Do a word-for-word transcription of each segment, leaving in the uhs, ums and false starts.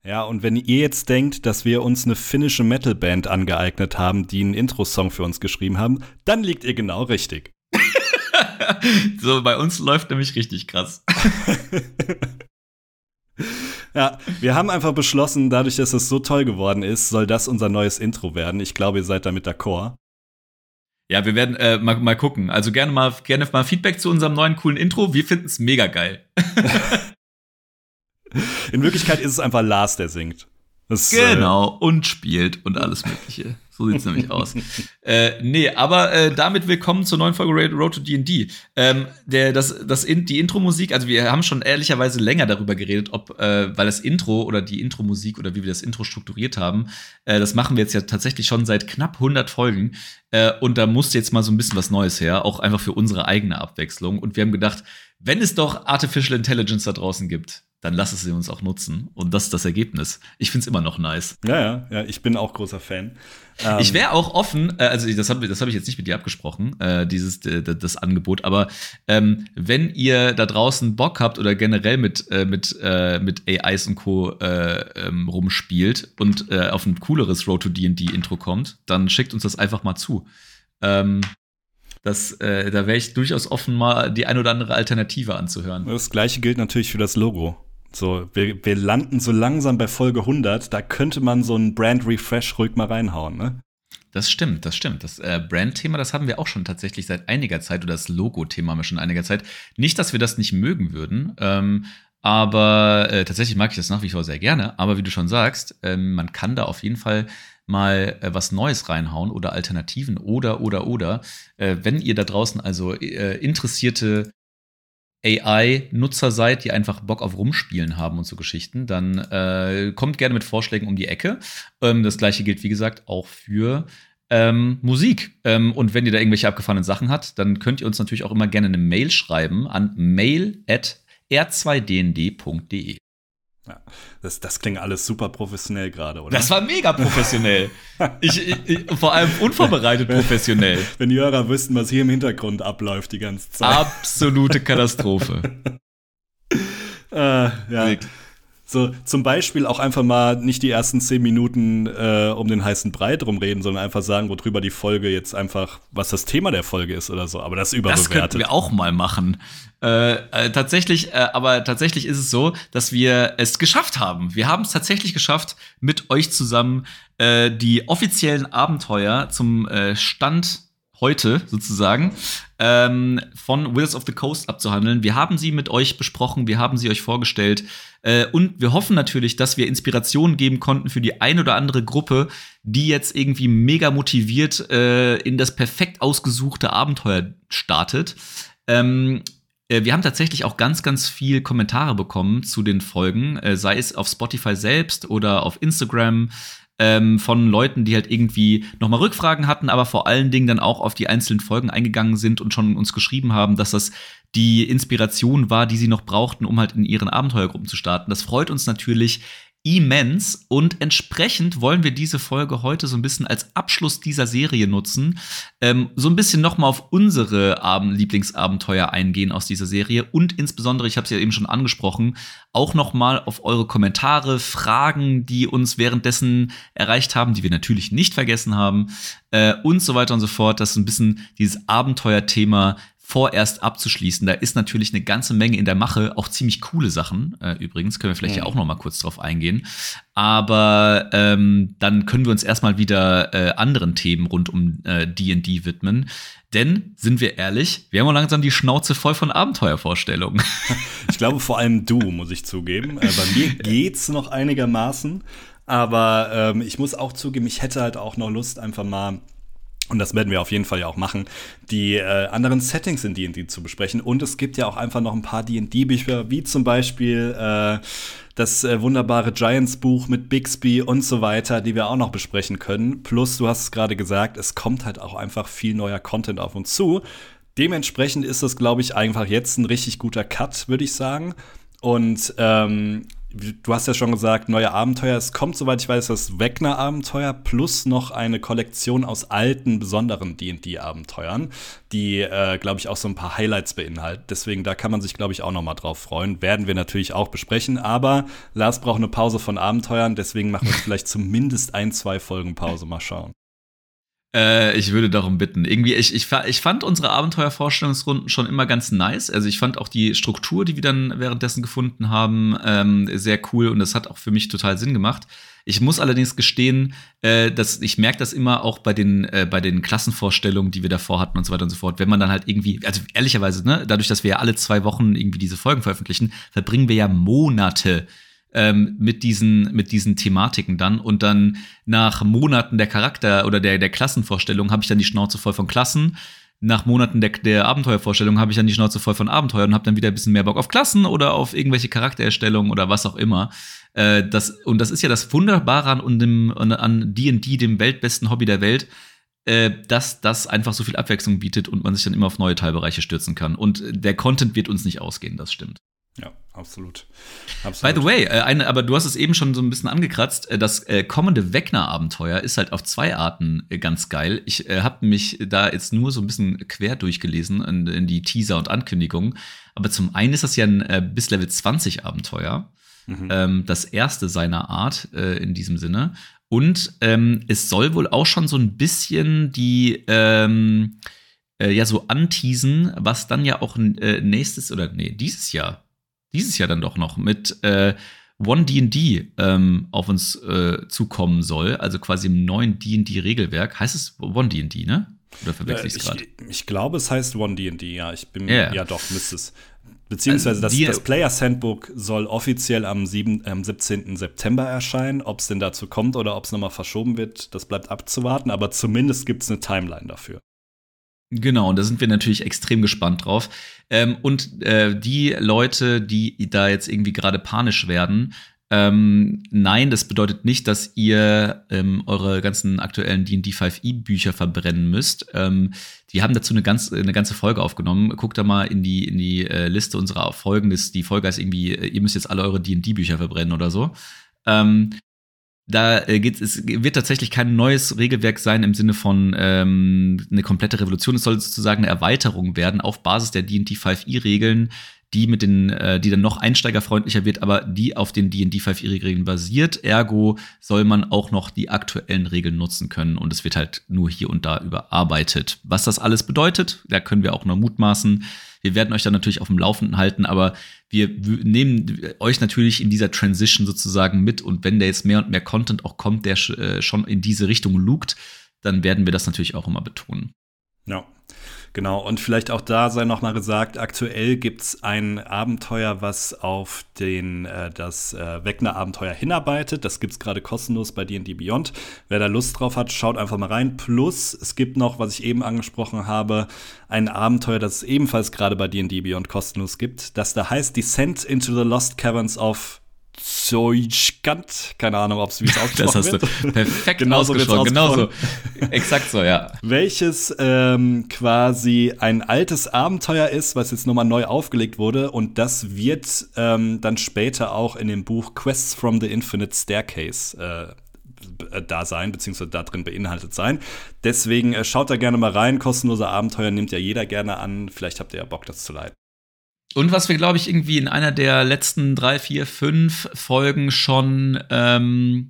Ja, und wenn ihr jetzt denkt, dass wir uns eine finnische Metalband angeeignet haben, die einen Intro-Song für uns geschrieben haben, dann liegt ihr genau richtig. So, bei uns läuft nämlich richtig krass. Ja, wir haben einfach beschlossen, dadurch, dass es so toll geworden ist, soll das unser neues Intro werden. Ich glaube, ihr seid damit d'accord. Ja, wir werden äh, mal, mal gucken. Also gerne mal, gerne mal Feedback zu unserem neuen coolen Intro. Wir finden es mega geil. In Wirklichkeit ist es einfach Lars, der singt. Das, genau, äh und spielt und alles Mögliche. So sieht's nämlich aus. Äh, nee, aber äh, damit willkommen zur neuen Folge Road to D and D. Ähm, der, das, das in, die Intro-Musik, also wir haben schon ehrlicherweise länger darüber geredet, ob, äh, weil das Intro oder die Intro-Musik oder wie wir das Intro strukturiert haben, äh, das machen wir jetzt ja tatsächlich schon seit knapp hundert Folgen. Äh, und da musste jetzt mal so ein bisschen was Neues her, auch einfach für unsere eigene Abwechslung. Und wir haben gedacht, wenn es doch Artificial Intelligence da draußen gibt, dann lass es sie uns auch nutzen. Und das ist das Ergebnis. Ich find's immer noch nice. Ja, ja, ja, ich bin auch großer Fan. Ähm, ich wäre auch offen, äh, also das habe das hab ich jetzt nicht mit dir abgesprochen, äh, dieses äh, das Angebot, aber ähm, wenn ihr da draußen Bock habt oder generell mit, äh, mit, äh, mit A Is und Co. Äh, ähm, rumspielt und äh, auf ein cooleres Road to D and D-Intro kommt, dann schickt uns das einfach mal zu. Ähm, Das, äh, da wäre ich durchaus offen, mal die ein oder andere Alternative anzuhören. Das Gleiche gilt natürlich für das Logo. So, wir, wir landen so langsam bei Folge hundert, da könnte man so einen Brand-Refresh ruhig mal reinhauen, ne? Das stimmt, das stimmt. Das äh, Brand-Thema, das haben wir auch schon tatsächlich seit einiger Zeit, oder das Logo-Thema haben wir schon einiger Zeit. Nicht, dass wir das nicht mögen würden, ähm, aber äh, tatsächlich mag ich das nach wie vor sehr gerne. Aber wie du schon sagst, ähm, man kann da auf jeden Fall mal äh, was Neues reinhauen oder Alternativen oder, oder, oder. Äh, wenn ihr da draußen also äh, interessierte A I-Nutzer seid, die einfach Bock auf Rumspielen haben und so Geschichten, dann äh, kommt gerne mit Vorschlägen um die Ecke. Ähm, das gleiche gilt, wie gesagt, auch für ähm, Musik. Ähm, und wenn ihr da irgendwelche abgefahrenen Sachen habt, dann könnt ihr uns natürlich auch immer gerne eine Mail schreiben an mail at r zwei d n d punkt d e. Ja, das, das klingt alles super professionell gerade, oder? Das war mega professionell. ich, ich, ich, vor allem unvorbereitet professionell. Wenn die Hörer wüssten, was hier im Hintergrund abläuft die ganze Zeit. Absolute Katastrophe. äh, ja. So, zum Beispiel auch einfach mal nicht die ersten zehn Minuten äh, um den heißen Brei drum reden, sondern einfach sagen, worüber die Folge jetzt einfach, was das Thema der Folge ist oder so. Aber das ist überbewertet. Das könnten wir auch mal machen. Äh, äh, tatsächlich, äh, aber tatsächlich ist es so, dass wir es geschafft haben. Wir haben es tatsächlich geschafft, mit euch zusammen äh, die offiziellen Abenteuer zum äh, Stand heute sozusagen ähm, von Wizards of the Coast abzuhandeln. Wir haben sie mit euch besprochen, wir haben sie euch vorgestellt äh, und wir hoffen natürlich, dass wir Inspirationen geben konnten für die ein oder andere Gruppe, die jetzt irgendwie mega motiviert äh, in das perfekt ausgesuchte Abenteuer startet. Ähm, Wir haben tatsächlich auch ganz, ganz viel Kommentare bekommen zu den Folgen, äh, sei es auf Spotify selbst oder auf Instagram, ähm, von Leuten, die halt irgendwie nochmal Rückfragen hatten, aber vor allen Dingen dann auch auf die einzelnen Folgen eingegangen sind und schon uns geschrieben haben, dass das die Inspiration war, die sie noch brauchten, um halt in ihren Abenteuergruppen zu starten. Das freut uns natürlich immens und entsprechend wollen wir diese Folge heute so ein bisschen als Abschluss dieser Serie nutzen, ähm, so ein bisschen noch mal auf unsere Abend- Lieblingsabenteuer eingehen aus dieser Serie und insbesondere, ich habe es ja eben schon angesprochen, auch noch mal auf eure Kommentare, Fragen, die uns währenddessen erreicht haben, die wir natürlich nicht vergessen haben äh, und so weiter und so fort, dass so ein bisschen dieses Abenteuerthema vorerst abzuschließen. Da ist natürlich eine ganze Menge in der Mache, auch ziemlich coole Sachen. Äh, übrigens können wir vielleicht ja auch noch mal kurz drauf eingehen. Aber ähm, dann können wir uns erstmal wieder äh, anderen Themen rund um äh, D and D widmen. Denn, sind wir ehrlich, wir haben auch langsam die Schnauze voll von Abenteuervorstellungen. Ich glaube, vor allem du, muss ich zugeben. Äh, bei mir geht's noch einigermaßen. Aber ähm, ich muss auch zugeben, ich hätte halt auch noch Lust, einfach mal, und das werden wir auf jeden Fall ja auch machen, die äh, anderen Settings in D and D zu besprechen. Und es gibt ja auch einfach noch ein paar D and D-Bücher, wie zum Beispiel äh, das äh, wunderbare Giants-Buch mit Bixby und so weiter, die wir auch noch besprechen können. Plus, du hast es gerade gesagt, es kommt halt auch einfach viel neuer Content auf uns zu. Dementsprechend ist das, glaube ich, einfach jetzt ein richtig guter Cut, würde ich sagen. Und ähm, du hast ja schon gesagt, neue Abenteuer. Es kommt, soweit ich weiß, das Vecna-Abenteuer plus noch eine Kollektion aus alten, besonderen D und D-Abenteuern, die, äh, glaube ich, auch so ein paar Highlights beinhalten. Deswegen, da kann man sich, glaube ich, auch noch mal drauf freuen. Werden wir natürlich auch besprechen. Aber Lars braucht eine Pause von Abenteuern. Deswegen machen wir vielleicht zumindest ein, zwei Folgen Pause. Mal schauen. Äh, ich würde darum bitten. Irgendwie, ich, ich, ich fand unsere Abenteuervorstellungsrunden schon immer ganz nice. Also ich fand auch die Struktur, die wir dann währenddessen gefunden haben, ähm, sehr cool und das hat auch für mich total Sinn gemacht. Ich muss allerdings gestehen, äh, dass ich merke das immer auch bei den, äh, bei den Klassenvorstellungen, die wir davor hatten und so weiter und so fort. Wenn man dann halt irgendwie, also ehrlicherweise, ne, dadurch, dass wir ja alle zwei Wochen irgendwie diese Folgen veröffentlichen, verbringen wir ja Monate Ähm, mit diesen mit diesen Thematiken dann und dann nach Monaten der Charakter oder der der Klassenvorstellung habe ich dann die Schnauze voll von Klassen. Nach Monaten der, der Abenteuervorstellung habe ich dann die Schnauze voll von Abenteuern und habe dann wieder ein bisschen mehr Bock auf Klassen oder auf irgendwelche Charaktererstellungen oder was auch immer. Äh, das und das ist ja das Wunderbare an dem an D und D, dem weltbesten Hobby der Welt, äh, dass das einfach so viel Abwechslung bietet und man sich dann immer auf neue Teilbereiche stürzen kann. Und der Content wird uns nicht ausgehen, das stimmt. Ja, absolut. absolut. By the way, äh, eine, aber du hast es eben schon so ein bisschen angekratzt, äh, das äh, kommende Vecna-Abenteuer ist halt auf zwei Arten äh, ganz geil. Ich äh, habe mich da jetzt nur so ein bisschen quer durchgelesen in, in die Teaser und Ankündigungen. Aber zum einen ist das ja ein äh, bis Level zwanzig Abenteuer. Mhm. Ähm, das erste seiner Art äh, in diesem Sinne. Und ähm, es soll wohl auch schon so ein bisschen die ähm, äh, ja so anteasen, was dann ja auch äh, nächstes oder nee, dieses Jahr dieses Jahr dann doch noch mit äh, One D und D ähm, auf uns äh, zukommen soll, also quasi im neuen D und D-Regelwerk. Heißt es One D und D, ne? Oder verwechsel ich es gerade? Ich, ich glaube, es heißt One D und D, ja. Ich bin, yeah. ja doch, müsste es. Beziehungsweise das, das Players Handbook soll offiziell am siebzehnten September erscheinen. Ob es denn dazu kommt oder ob es nochmal verschoben wird, das bleibt abzuwarten. Aber zumindest gibt es eine Timeline dafür. Genau, und da sind wir natürlich extrem gespannt drauf. Ähm, und äh, die Leute, die da jetzt irgendwie gerade panisch werden, ähm, nein, das bedeutet nicht, dass ihr ähm, eure ganzen aktuellen D und D fünf e-Bücher verbrennen müsst. Ähm, die haben dazu eine, ganz, eine ganze Folge aufgenommen. Guckt da mal in die, in die äh, Liste unserer Folgen. Das, die Folge heißt irgendwie, ihr müsst jetzt alle eure D und D-Bücher verbrennen oder so. Ähm, Da äh, geht's, es wird tatsächlich kein neues Regelwerk sein im Sinne von ähm, eine komplette Revolution. Es soll sozusagen eine Erweiterung werden auf Basis der D und D fünf e-Regeln, die mit den, äh, die dann noch einsteigerfreundlicher wird, aber die auf den D und D fünf e-Regeln basiert. Ergo soll man auch noch die aktuellen Regeln nutzen können und es wird halt nur hier und da überarbeitet. Was das alles bedeutet, da können wir auch nur mutmaßen. Wir werden euch dann natürlich auf dem Laufenden halten, aber wir nehmen euch natürlich in dieser Transition sozusagen mit. Und wenn da jetzt mehr und mehr Content auch kommt, der äh, schon in diese Richtung lugt, dann werden wir das natürlich auch immer betonen. Ja, genau. Und vielleicht auch da sei noch mal gesagt, aktuell gibt's ein Abenteuer, was auf den äh, das äh, Vecna-Abenteuer hinarbeitet. Das gibt's gerade kostenlos bei D und D Beyond. Wer da Lust drauf hat, schaut einfach mal rein. Plus, es gibt noch, was ich eben angesprochen habe, ein Abenteuer, das es ebenfalls gerade bei D und D Beyond kostenlos gibt. Das da heißt Descent into the Lost Caverns of Zoichkant. Keine Ahnung, ob es wie es ausgesprochen Das hast wird. du perfekt Genauso ausgesprochen. Genauso. Exakt so, ja. Welches ähm, quasi ein altes Abenteuer ist, was jetzt nochmal neu aufgelegt wurde. Und das wird ähm, dann später auch in dem Buch Quests from the Infinite Staircase äh, da sein, beziehungsweise da drin beinhaltet sein. Deswegen äh, schaut da gerne mal rein. Kostenlose Abenteuer nimmt ja jeder gerne an. Vielleicht habt ihr ja Bock, das zu leiten. Und was wir, glaube ich, irgendwie in einer der letzten drei, vier, fünf Folgen schon ähm,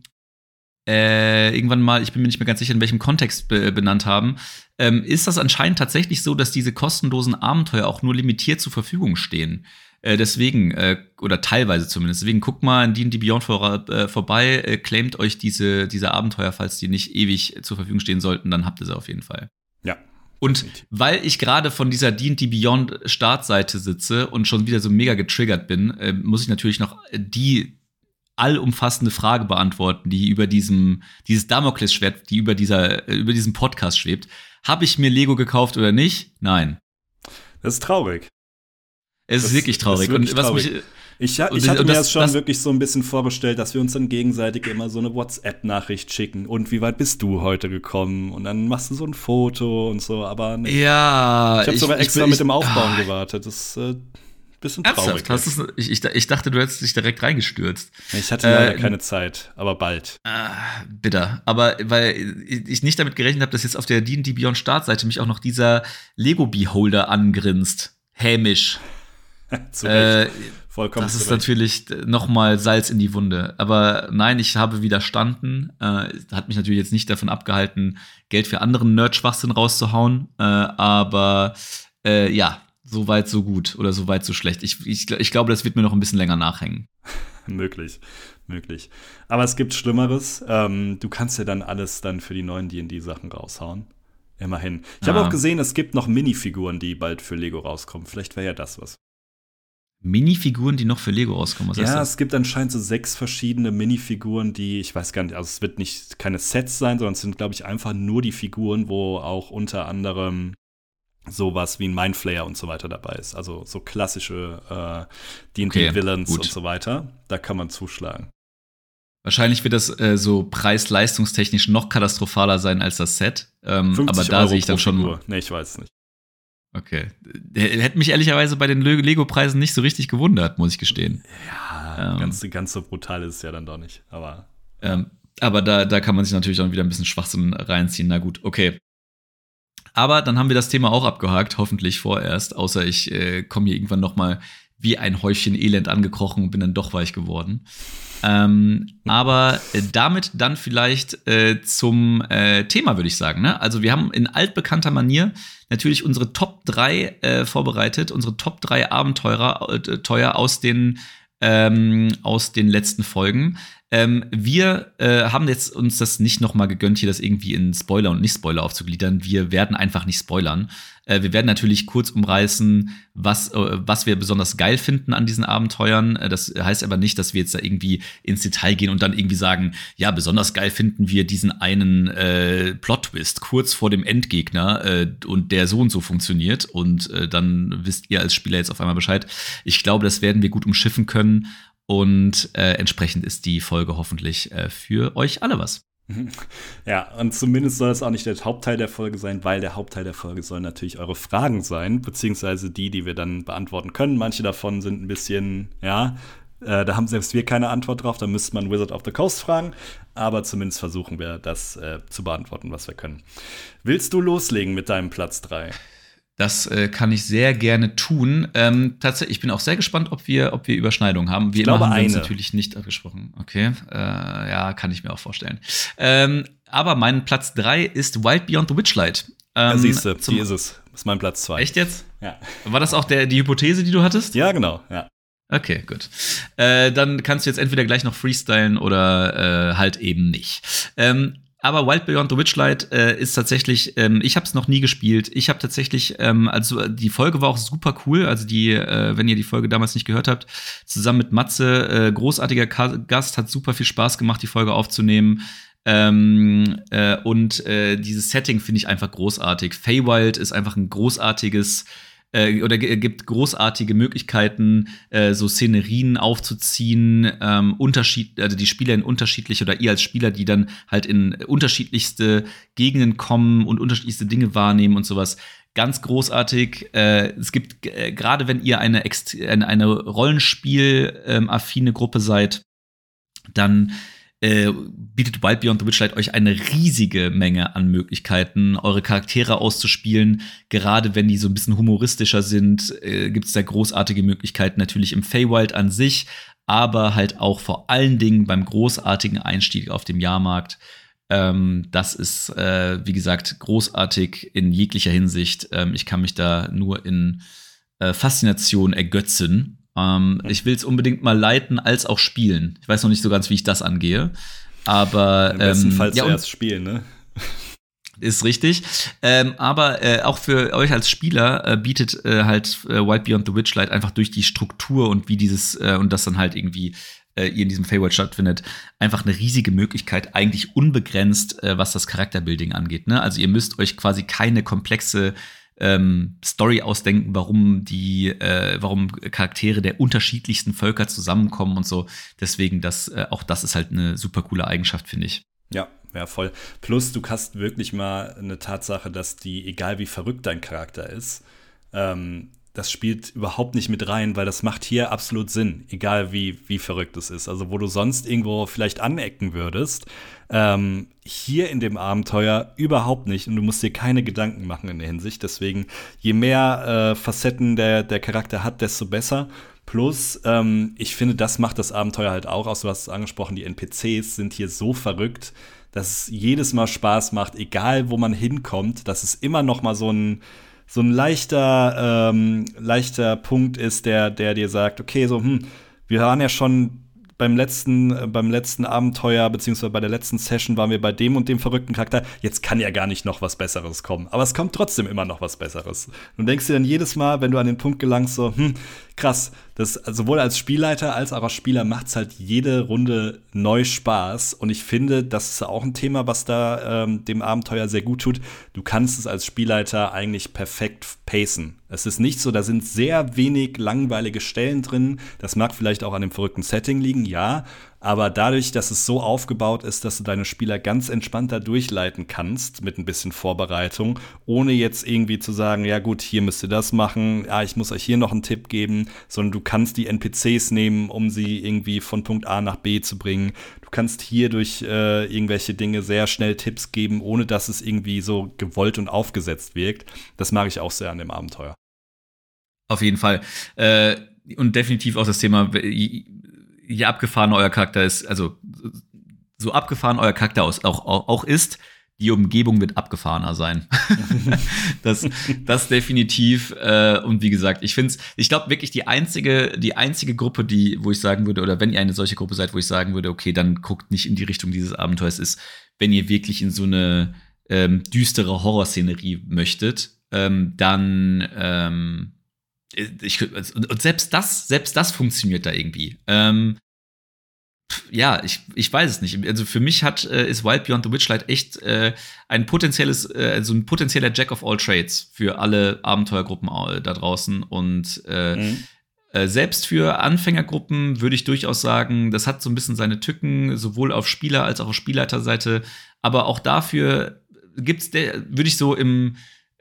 äh, irgendwann mal, ich bin mir nicht mehr ganz sicher, in welchem Kontext be- benannt haben, ähm, ist das anscheinend tatsächlich so, dass diese kostenlosen Abenteuer auch nur limitiert zur Verfügung stehen. Äh, deswegen, äh, oder teilweise zumindest, deswegen guckt mal in D und D Beyond vor, äh, vorbei, äh, claimt euch diese, diese Abenteuer, falls die nicht ewig zur Verfügung stehen sollten, dann habt ihr sie auf jeden Fall. Ja. Und weil ich gerade von dieser D und D Beyond Startseite sitze und schon wieder so mega getriggert bin, äh, muss ich natürlich noch die allumfassende Frage beantworten, die über diesem dieses Damoklesschwert, die über dieser äh, über diesem Podcast schwebt. Habe ich mir Lego gekauft oder nicht? Nein. Das ist traurig. Es das, ist wirklich traurig. Ist wirklich und was traurig. mich Ich, ich und, hatte und mir das, das schon das, wirklich so ein bisschen vorgestellt, dass wir uns dann gegenseitig immer so eine WhatsApp-Nachricht schicken. Und wie weit bist du heute gekommen? Und dann machst du so ein Foto und so, aber nee. Ja. Ich habe sogar ich, extra ich, mit dem Aufbauen ah, gewartet. Das ist äh, bisschen traurig. Hast du's, ich, ich, ich dachte, du hättest dich direkt reingestürzt. Ich hatte leider äh, keine Zeit, aber bald. Äh, bitter. Aber weil ich nicht damit gerechnet habe, dass jetzt auf der D und D Beyond Startseite mich auch noch dieser Lego-Beholder angrinst. Hämisch. Zu Recht. Äh, Vollkommen das ist zurecht. natürlich nochmal Salz in die Wunde. Aber nein, ich habe widerstanden. Äh, hat mich natürlich jetzt nicht davon abgehalten, Geld für anderen Nerd-Schwachsinn rauszuhauen. Äh, aber äh, ja, so weit, so gut. Oder so weit, so schlecht. Ich, ich, ich glaube, das wird mir noch ein bisschen länger nachhängen. möglich, möglich. Aber es gibt Schlimmeres. Ähm, du kannst ja dann alles dann für die neuen D und D-Sachen raushauen. Immerhin. Ich Ja. habe auch gesehen, es gibt noch Minifiguren, die bald für Lego rauskommen. Vielleicht wäre ja das was. Minifiguren, die noch für Lego rauskommen. Was heißt Ja, das? es gibt anscheinend so sechs verschiedene Minifiguren, die, ich weiß gar nicht, also es wird nicht keine Sets sein, sondern es sind, glaube ich, einfach nur die Figuren, wo auch unter anderem sowas wie ein Mindflayer und so weiter dabei ist. Also so klassische äh, D und D-Villains Okay, und so weiter. Da kann man zuschlagen. Wahrscheinlich wird das äh, so preis-leistungstechnisch noch katastrophaler sein als das Set. Ähm, aber da Euro sehe ich dann pro schon. Figur. Nee, ich weiß nicht. Okay. Hätte mich ehrlicherweise bei den Lego-Preisen nicht so richtig gewundert, muss ich gestehen. Ja, ähm, ganz, ganz so brutal ist es ja dann doch nicht. Aber, ähm, aber da, da kann man sich natürlich dann wieder ein bisschen Schwachsinn reinziehen. Na gut, okay. Aber dann haben wir das Thema auch abgehakt, hoffentlich vorerst. Außer ich äh, komme hier irgendwann noch mal wie ein Häufchen Elend angekrochen und bin dann doch weich geworden. Ähm, aber äh, damit dann vielleicht äh, zum äh, Thema, würde ich sagen. Ne? Also wir haben in altbekannter Manier natürlich unsere Top drei äh, vorbereitet, unsere Top drei Abenteurer äh, teuer aus den ähm, aus den letzten Folgen. Ähm, wir äh, haben jetzt uns das nicht noch mal gegönnt, hier das irgendwie in Spoiler und Nicht-Spoiler aufzugliedern. Wir werden einfach nicht spoilern. Äh, wir werden natürlich kurz umreißen, was, äh, was wir besonders geil finden an diesen Abenteuern. Äh, das heißt aber nicht, dass wir jetzt da irgendwie ins Detail gehen und dann irgendwie sagen, ja, besonders geil finden wir diesen einen äh, Plot-Twist kurz vor dem Endgegner äh, und der so und so funktioniert. Und äh, dann wisst ihr als Spieler jetzt auf einmal Bescheid. Ich glaube, das werden wir gut umschiffen können. Und äh, entsprechend ist die Folge hoffentlich äh, für euch alle was. Ja, und zumindest soll es auch nicht der Hauptteil der Folge sein, weil der Hauptteil der Folge sollen natürlich eure Fragen sein, beziehungsweise die, die wir dann beantworten können. Manche davon sind ein bisschen, ja, äh, da haben selbst wir keine Antwort drauf, da müsste man Wizard of the Coast fragen, aber zumindest versuchen wir, das äh, zu beantworten, was wir können. Willst du loslegen mit deinem Platz drei? Das äh, kann ich sehr gerne tun. Ähm, tatsächlich, ich bin auch sehr gespannt, ob wir, ob wir Überschneidungen haben. Wie ich immer glaube, haben wir uns eine. natürlich nicht abgesprochen. Okay, äh, ja, kann ich mir auch vorstellen. Ähm, aber mein Platz drei ist Wild Beyond the Witchlight. Ähm, ja, siehst du, die ist es. Das ist mein Platz zwei. Echt jetzt? Ja. War das auch der, die Hypothese, die du hattest? Ja, genau, ja. Okay, gut. Äh, dann kannst du jetzt entweder gleich noch freestylen oder äh, halt eben nicht. Ähm, Aber Wild Beyond the Witchlight äh, ist tatsächlich, ähm, ich habe es noch nie gespielt. Ich habe tatsächlich, ähm, also die Folge war auch super cool. Also die, äh, wenn ihr die Folge damals nicht gehört habt, zusammen mit Matze, äh, großartiger Ka- Gast, hat super viel Spaß gemacht, die Folge aufzunehmen. Ähm, äh, und äh, dieses Setting finde ich einfach großartig. Feywild ist einfach ein großartiges Äh, oder g- gibt großartige Möglichkeiten, äh, so Szenerien aufzuziehen, ähm, Unterschied, also die Spieler in unterschiedliche oder ihr als Spieler, die dann halt in unterschiedlichste Gegenden kommen und unterschiedlichste Dinge wahrnehmen und sowas. Ganz großartig. Äh, es gibt, äh, gerade wenn ihr eine, Ext- eine, eine Rollenspiel-affine Gruppe seid, dann Äh, bietet Wild Beyond the Witchlight euch eine riesige Menge an Möglichkeiten, eure Charaktere auszuspielen. Gerade wenn die so ein bisschen humoristischer sind, äh, gibt es da großartige Möglichkeiten natürlich im Feywild an sich, aber halt auch vor allen Dingen beim großartigen Einstieg auf dem Jahrmarkt. Ähm, das ist, äh, wie gesagt, großartig in jeglicher Hinsicht. Ähm, ich kann mich da nur in äh, Faszination ergötzen. Ähm, mhm. Ich will es unbedingt mal leiten als auch spielen. Ich weiß noch nicht so ganz, wie ich das angehe. Aber im besten ähm, Fall ja, zuerst spielen, ne? Ist richtig. Ähm, aber äh, auch für euch als Spieler äh, bietet äh, halt äh, Wild Beyond the Witchlight einfach durch die Struktur und wie dieses äh, und das dann halt irgendwie äh, ihr in diesem Feywild stattfindet, einfach eine riesige Möglichkeit, eigentlich unbegrenzt, äh, was das Charakterbuilding angeht. Ne? Also ihr müsst euch quasi keine komplexe Ähm, Story ausdenken, warum die, äh, warum Charaktere der unterschiedlichsten Völker zusammenkommen und so. Deswegen, das, äh, auch das ist halt eine super coole Eigenschaft, finde ich. Ja, ja, voll. Plus, du hast wirklich mal eine Tatsache, dass die, egal wie verrückt dein Charakter ist, ähm, das spielt überhaupt nicht mit rein, weil das macht hier absolut Sinn, egal wie, wie verrückt es ist. Also wo du sonst irgendwo vielleicht anecken würdest, ähm, hier in dem Abenteuer überhaupt nicht. Und du musst dir keine Gedanken machen in der Hinsicht. Deswegen, je mehr äh, Facetten der, der Charakter hat, desto besser. Plus, ähm, ich finde, das macht das Abenteuer halt auch aus. Du hast es angesprochen, die N P Cs sind hier so verrückt, dass es jedes Mal Spaß macht, egal wo man hinkommt, dass es immer noch mal so ein so ein leichter, ähm, leichter Punkt ist, der, der dir sagt, okay, so, hm, wir waren ja schon beim letzten, äh, beim letzten Abenteuer, beziehungsweise bei der letzten Session waren wir bei dem und dem verrückten Charakter, jetzt kann ja gar nicht noch was Besseres kommen. Aber es kommt trotzdem immer noch was Besseres. Du denkst dir dann jedes Mal, wenn du an den Punkt gelangst, so, hm, krass, das sowohl als Spielleiter als auch als Spieler macht's halt jede Runde neu Spaß. Und ich finde, das ist auch ein Thema, was da ähm, dem Abenteuer sehr gut tut. Du kannst es als Spielleiter eigentlich perfekt pacen. Es ist nicht so, da sind sehr wenig langweilige Stellen drin. Das mag vielleicht auch an dem verrückten Setting liegen, ja. Aber dadurch, dass es so aufgebaut ist, dass du deine Spieler ganz entspannt da durchleiten kannst, mit ein bisschen Vorbereitung, ohne jetzt irgendwie zu sagen, ja gut, hier müsst ihr das machen, ja, ich muss euch hier noch einen Tipp geben, sondern du kannst die N P Cs nehmen, um sie irgendwie von Punkt A nach B zu bringen. Du kannst hier durch äh, irgendwelche Dinge sehr schnell Tipps geben, ohne dass es irgendwie so gewollt und aufgesetzt wirkt. Das mag ich auch sehr an dem Abenteuer. Auf jeden Fall. Äh, und definitiv auch das Thema, je abgefahren euer Charakter ist, also so abgefahren euer Charakter auch, auch, auch ist, die Umgebung wird abgefahrener sein. das, das definitiv. Äh, und wie gesagt, ich finde es, ich glaube wirklich die einzige, die einzige Gruppe, die, wo ich sagen würde, oder wenn ihr eine solche Gruppe seid, wo ich sagen würde, okay, dann guckt nicht in die Richtung dieses Abenteuers, ist, wenn ihr wirklich in so eine ähm, düstere Horrorszenerie möchtet, ähm, dann ähm, Ich, und selbst das, selbst das funktioniert da irgendwie. Ähm, ja, ich, ich weiß es nicht. Also für mich hat äh, ist Wild Beyond the Witchlight echt äh, ein potenzielles, äh, also ein potenzieller Jack of all Trades für alle Abenteuergruppen da draußen. Und äh, mhm. äh, selbst für Anfängergruppen würde ich durchaus sagen, das hat so ein bisschen seine Tücken, sowohl auf Spieler- als auch auf Spielleiterseite. Aber auch dafür gibt's, der, würde ich so im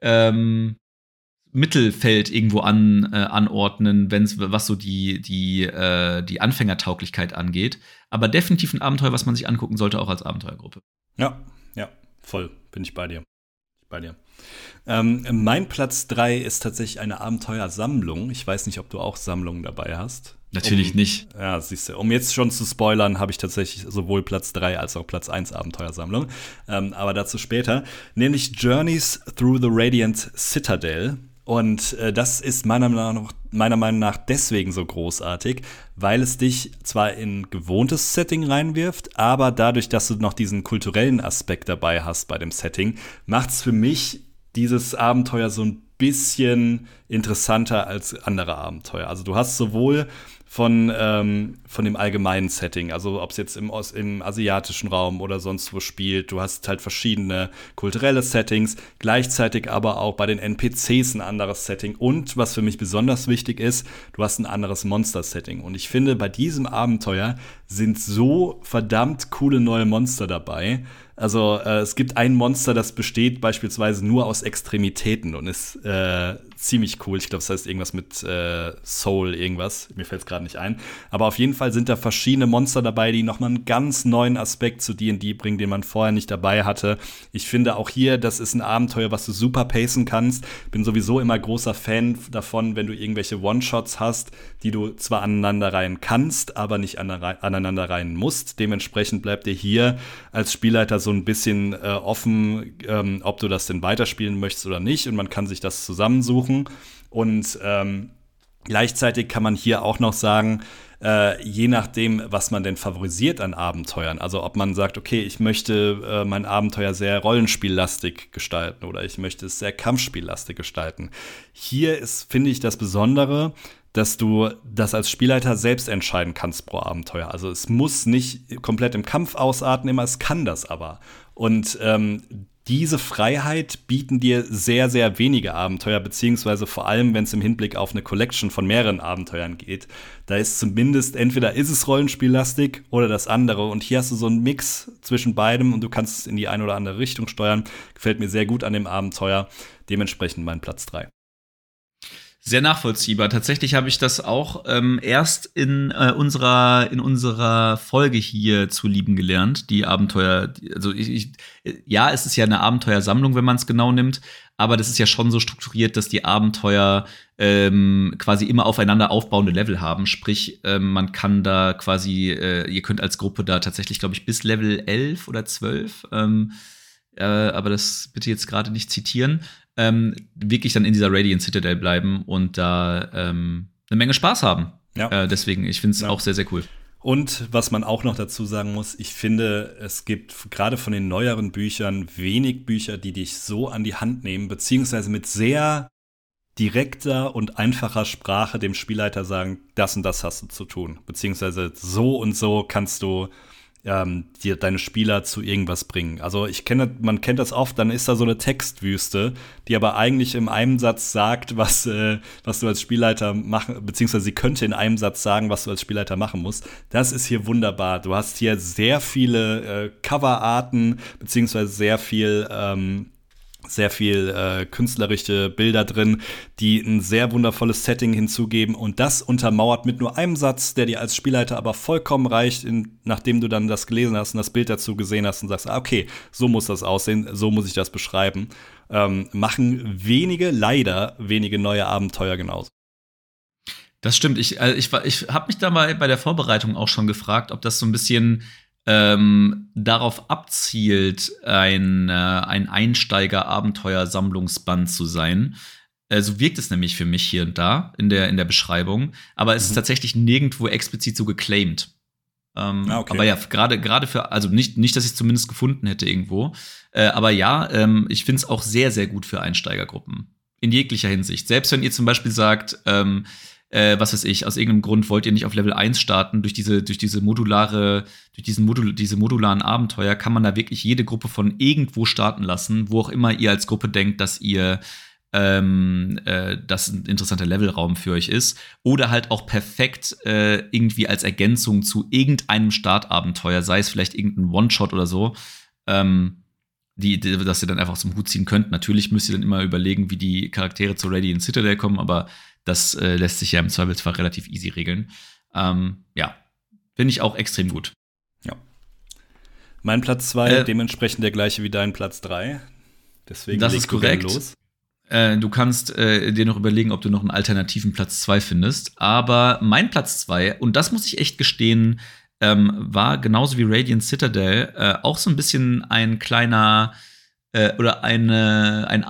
ähm, Mittelfeld irgendwo an, äh, anordnen, wenn's, was so die, die, äh, die Anfängertauglichkeit angeht. Aber definitiv ein Abenteuer, was man sich angucken sollte, auch als Abenteuergruppe. Ja, ja, voll, bin ich bei dir. Bei dir. Ähm, mein Platz drei ist tatsächlich eine Abenteuersammlung. Ich weiß nicht, ob du auch Sammlungen dabei hast. Natürlich um, nicht. Ja, siehst du. Um jetzt schon zu spoilern, habe ich tatsächlich sowohl Platz drei als auch Platz eins Abenteuersammlung. Ähm, aber dazu später. Nämlich Journeys Through the Radiant Citadel. Und äh, das ist meiner Meinung nach, meiner Meinung nach deswegen so großartig, weil es dich zwar in gewohntes Setting reinwirft, aber dadurch, dass du noch diesen kulturellen Aspekt dabei hast bei dem Setting, macht es für mich dieses Abenteuer so ein bisschen interessanter als andere Abenteuer. Also du hast sowohl von, ähm, von dem allgemeinen Setting, also ob es jetzt im, Ost-, im asiatischen Raum oder sonst wo spielt, du hast halt verschiedene kulturelle Settings, gleichzeitig aber auch bei den N P Cs ein anderes Setting und, was für mich besonders wichtig ist, du hast ein anderes Monster-Setting. Und ich finde, bei diesem Abenteuer sind so verdammt coole neue Monster dabei. Also äh, es gibt ein Monster, das besteht beispielsweise nur aus Extremitäten und ist äh, ziemlich cool. Ich glaube, das heißt irgendwas mit äh, Soul, irgendwas. Mir fällt es gerade nicht ein. Aber auf jeden Fall sind da verschiedene Monster dabei, die nochmal einen ganz neuen Aspekt zu D und D bringen, den man vorher nicht dabei hatte. Ich finde auch hier, das ist ein Abenteuer, was du super pacen kannst. Bin sowieso immer großer Fan davon, wenn du irgendwelche One-Shots hast, die du zwar aneinanderreihen kannst, aber nicht aneinanderreihen musst. Dementsprechend bleibt dir hier als Spielleiter so ein bisschen äh, offen, ähm, ob du das denn weiterspielen möchtest oder nicht. Und man kann sich das zusammensuchen. Und ähm, gleichzeitig kann man hier auch noch sagen, äh, je nachdem, was man denn favorisiert an Abenteuern, also ob man sagt, okay, ich möchte äh, mein Abenteuer sehr rollenspiellastig gestalten oder ich möchte es sehr kampfspiellastig gestalten. Hier ist, finde ich, das Besondere, dass du das als Spielleiter selbst entscheiden kannst pro Abenteuer. Also es muss nicht komplett im Kampf ausarten, immer, es kann das aber. Und ähm, diese Freiheit bieten dir sehr, sehr wenige Abenteuer, beziehungsweise vor allem, wenn es im Hinblick auf eine Collection von mehreren Abenteuern geht. Da ist zumindest, entweder ist es rollenspiellastig oder das andere. Und hier hast du so einen Mix zwischen beidem und du kannst es in die eine oder andere Richtung steuern. Gefällt mir sehr gut an dem Abenteuer. Dementsprechend mein Platz drei. Sehr nachvollziehbar. Tatsächlich habe ich das auch ähm, erst in äh, unserer in unserer Folge hier zu lieben gelernt. Die Abenteuer, die, also ich, ich, ja, es ist ja eine Abenteuersammlung, wenn man es genau nimmt, aber das ist ja schon so strukturiert, dass die Abenteuer ähm, quasi immer aufeinander aufbauende Level haben. Sprich, ähm, man kann da quasi, äh, ihr könnt als Gruppe da tatsächlich, glaube ich, bis Level elf oder zwölf, ähm, äh, aber das bitte jetzt gerade nicht zitieren. Ähm, wirklich dann in dieser Radiant Citadel bleiben und da ähm, eine Menge Spaß haben. Ja. Äh, deswegen, ich finde es Ja. auch sehr, sehr cool. Und was man auch noch dazu sagen muss, ich finde, es gibt gerade von den neueren Büchern wenig Bücher, die dich so an die Hand nehmen, beziehungsweise mit sehr direkter und einfacher Sprache dem Spielleiter sagen, das und das hast du zu tun. Beziehungsweise so und so kannst du ähm, dir deine Spieler zu irgendwas bringen. Also ich kenne, man kennt das oft, dann ist da so eine Textwüste, die aber eigentlich in einem Satz sagt, was, äh, was du als Spielleiter machen, beziehungsweise sie könnte in einem Satz sagen, was du als Spielleiter machen musst. Das ist hier wunderbar. Du hast hier sehr viele äh, Coverarten, beziehungsweise sehr viel ähm, sehr viel äh, künstlerische Bilder drin, die ein sehr wundervolles Setting hinzugeben und das untermauert mit nur einem Satz, der dir als Spielleiter aber vollkommen reicht, in, nachdem du dann das gelesen hast und das Bild dazu gesehen hast und sagst, ah, okay, so muss das aussehen, so muss ich das beschreiben. Ähm, machen wenige, leider wenige neue Abenteuer genauso. Das stimmt. Ich, also ich, ich habe mich da mal bei der Vorbereitung auch schon gefragt, ob das so ein bisschen ähm, darauf abzielt, ein, äh, ein Einsteiger-Abenteuer-Sammlungsband zu sein. Äh, so wirkt es nämlich für mich hier und da in der, in der Beschreibung. Aber es mhm. ist tatsächlich nirgendwo explizit so geclaimed. Ähm, ah, okay. Aber ja, gerade gerade für, also nicht, nicht, dass ich es zumindest gefunden hätte irgendwo. Äh, aber ja, ähm, ich finde es auch sehr, sehr gut für Einsteigergruppen. In jeglicher Hinsicht. Selbst wenn ihr zum Beispiel sagt, ähm, Äh, was weiß ich, aus irgendeinem Grund wollt ihr nicht auf Level eins starten, durch diese, durch diese modulare, durch diesen Modul, diese modularen Abenteuer kann man da wirklich jede Gruppe von irgendwo starten lassen, wo auch immer ihr als Gruppe denkt, dass ihr ähm, äh, das ein interessanter Levelraum für euch ist. Oder halt auch perfekt äh, irgendwie als Ergänzung zu irgendeinem Startabenteuer, sei es vielleicht irgendein One-Shot oder so, ähm, die, die, dass ihr dann einfach zum Hut ziehen könnt. Natürlich müsst ihr dann immer überlegen, wie die Charaktere zur Radiant Citadel kommen, aber das äh, lässt sich ja im Zweifelsfall relativ easy regeln. Ähm, ja, finde ich auch extrem gut. Ja. Mein Platz zwei, äh, dementsprechend der gleiche wie dein Platz drei. Deswegen das ist korrekt. Los. Äh, du kannst äh, dir noch überlegen, ob du noch einen alternativen Platz zwei findest. Aber mein Platz zwei, und das muss ich echt gestehen, ähm, war genauso wie Radiant Citadel äh, auch so ein bisschen ein kleiner äh, oder eine, ein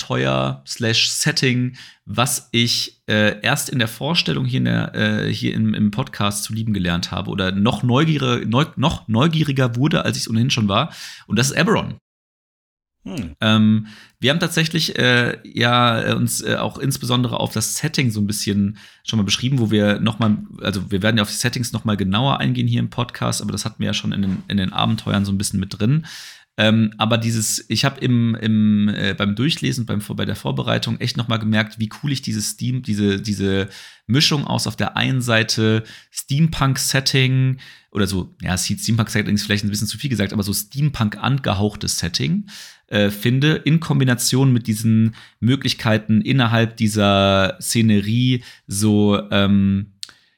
Abenteuer-Setting, was ich äh, erst in der Vorstellung hier, in der, äh, hier im, im Podcast zu lieben gelernt habe oder noch neugieriger, neu, noch neugieriger wurde, als ich es ohnehin schon war. Und das ist Eberron. Hm. Ähm, wir haben tatsächlich äh, ja uns äh, auch insbesondere auf das Setting so ein bisschen schon mal beschrieben, wo wir noch mal, also wir werden ja auf die Settings noch mal genauer eingehen hier im Podcast, aber das hatten wir ja schon in den, in den Abenteuern so ein bisschen mit drin. Ähm, aber dieses, ich habe im, im äh, beim Durchlesen, beim bei der Vorbereitung echt noch mal gemerkt, wie cool ich dieses Steam, diese diese Mischung aus auf der einen Seite Steampunk-Setting oder so, ja, Steampunk-Setting ist vielleicht ein bisschen zu viel gesagt, aber so Steampunk angehauchtes Setting äh, finde, in Kombination mit diesen Möglichkeiten innerhalb dieser Szenerie so, ähm,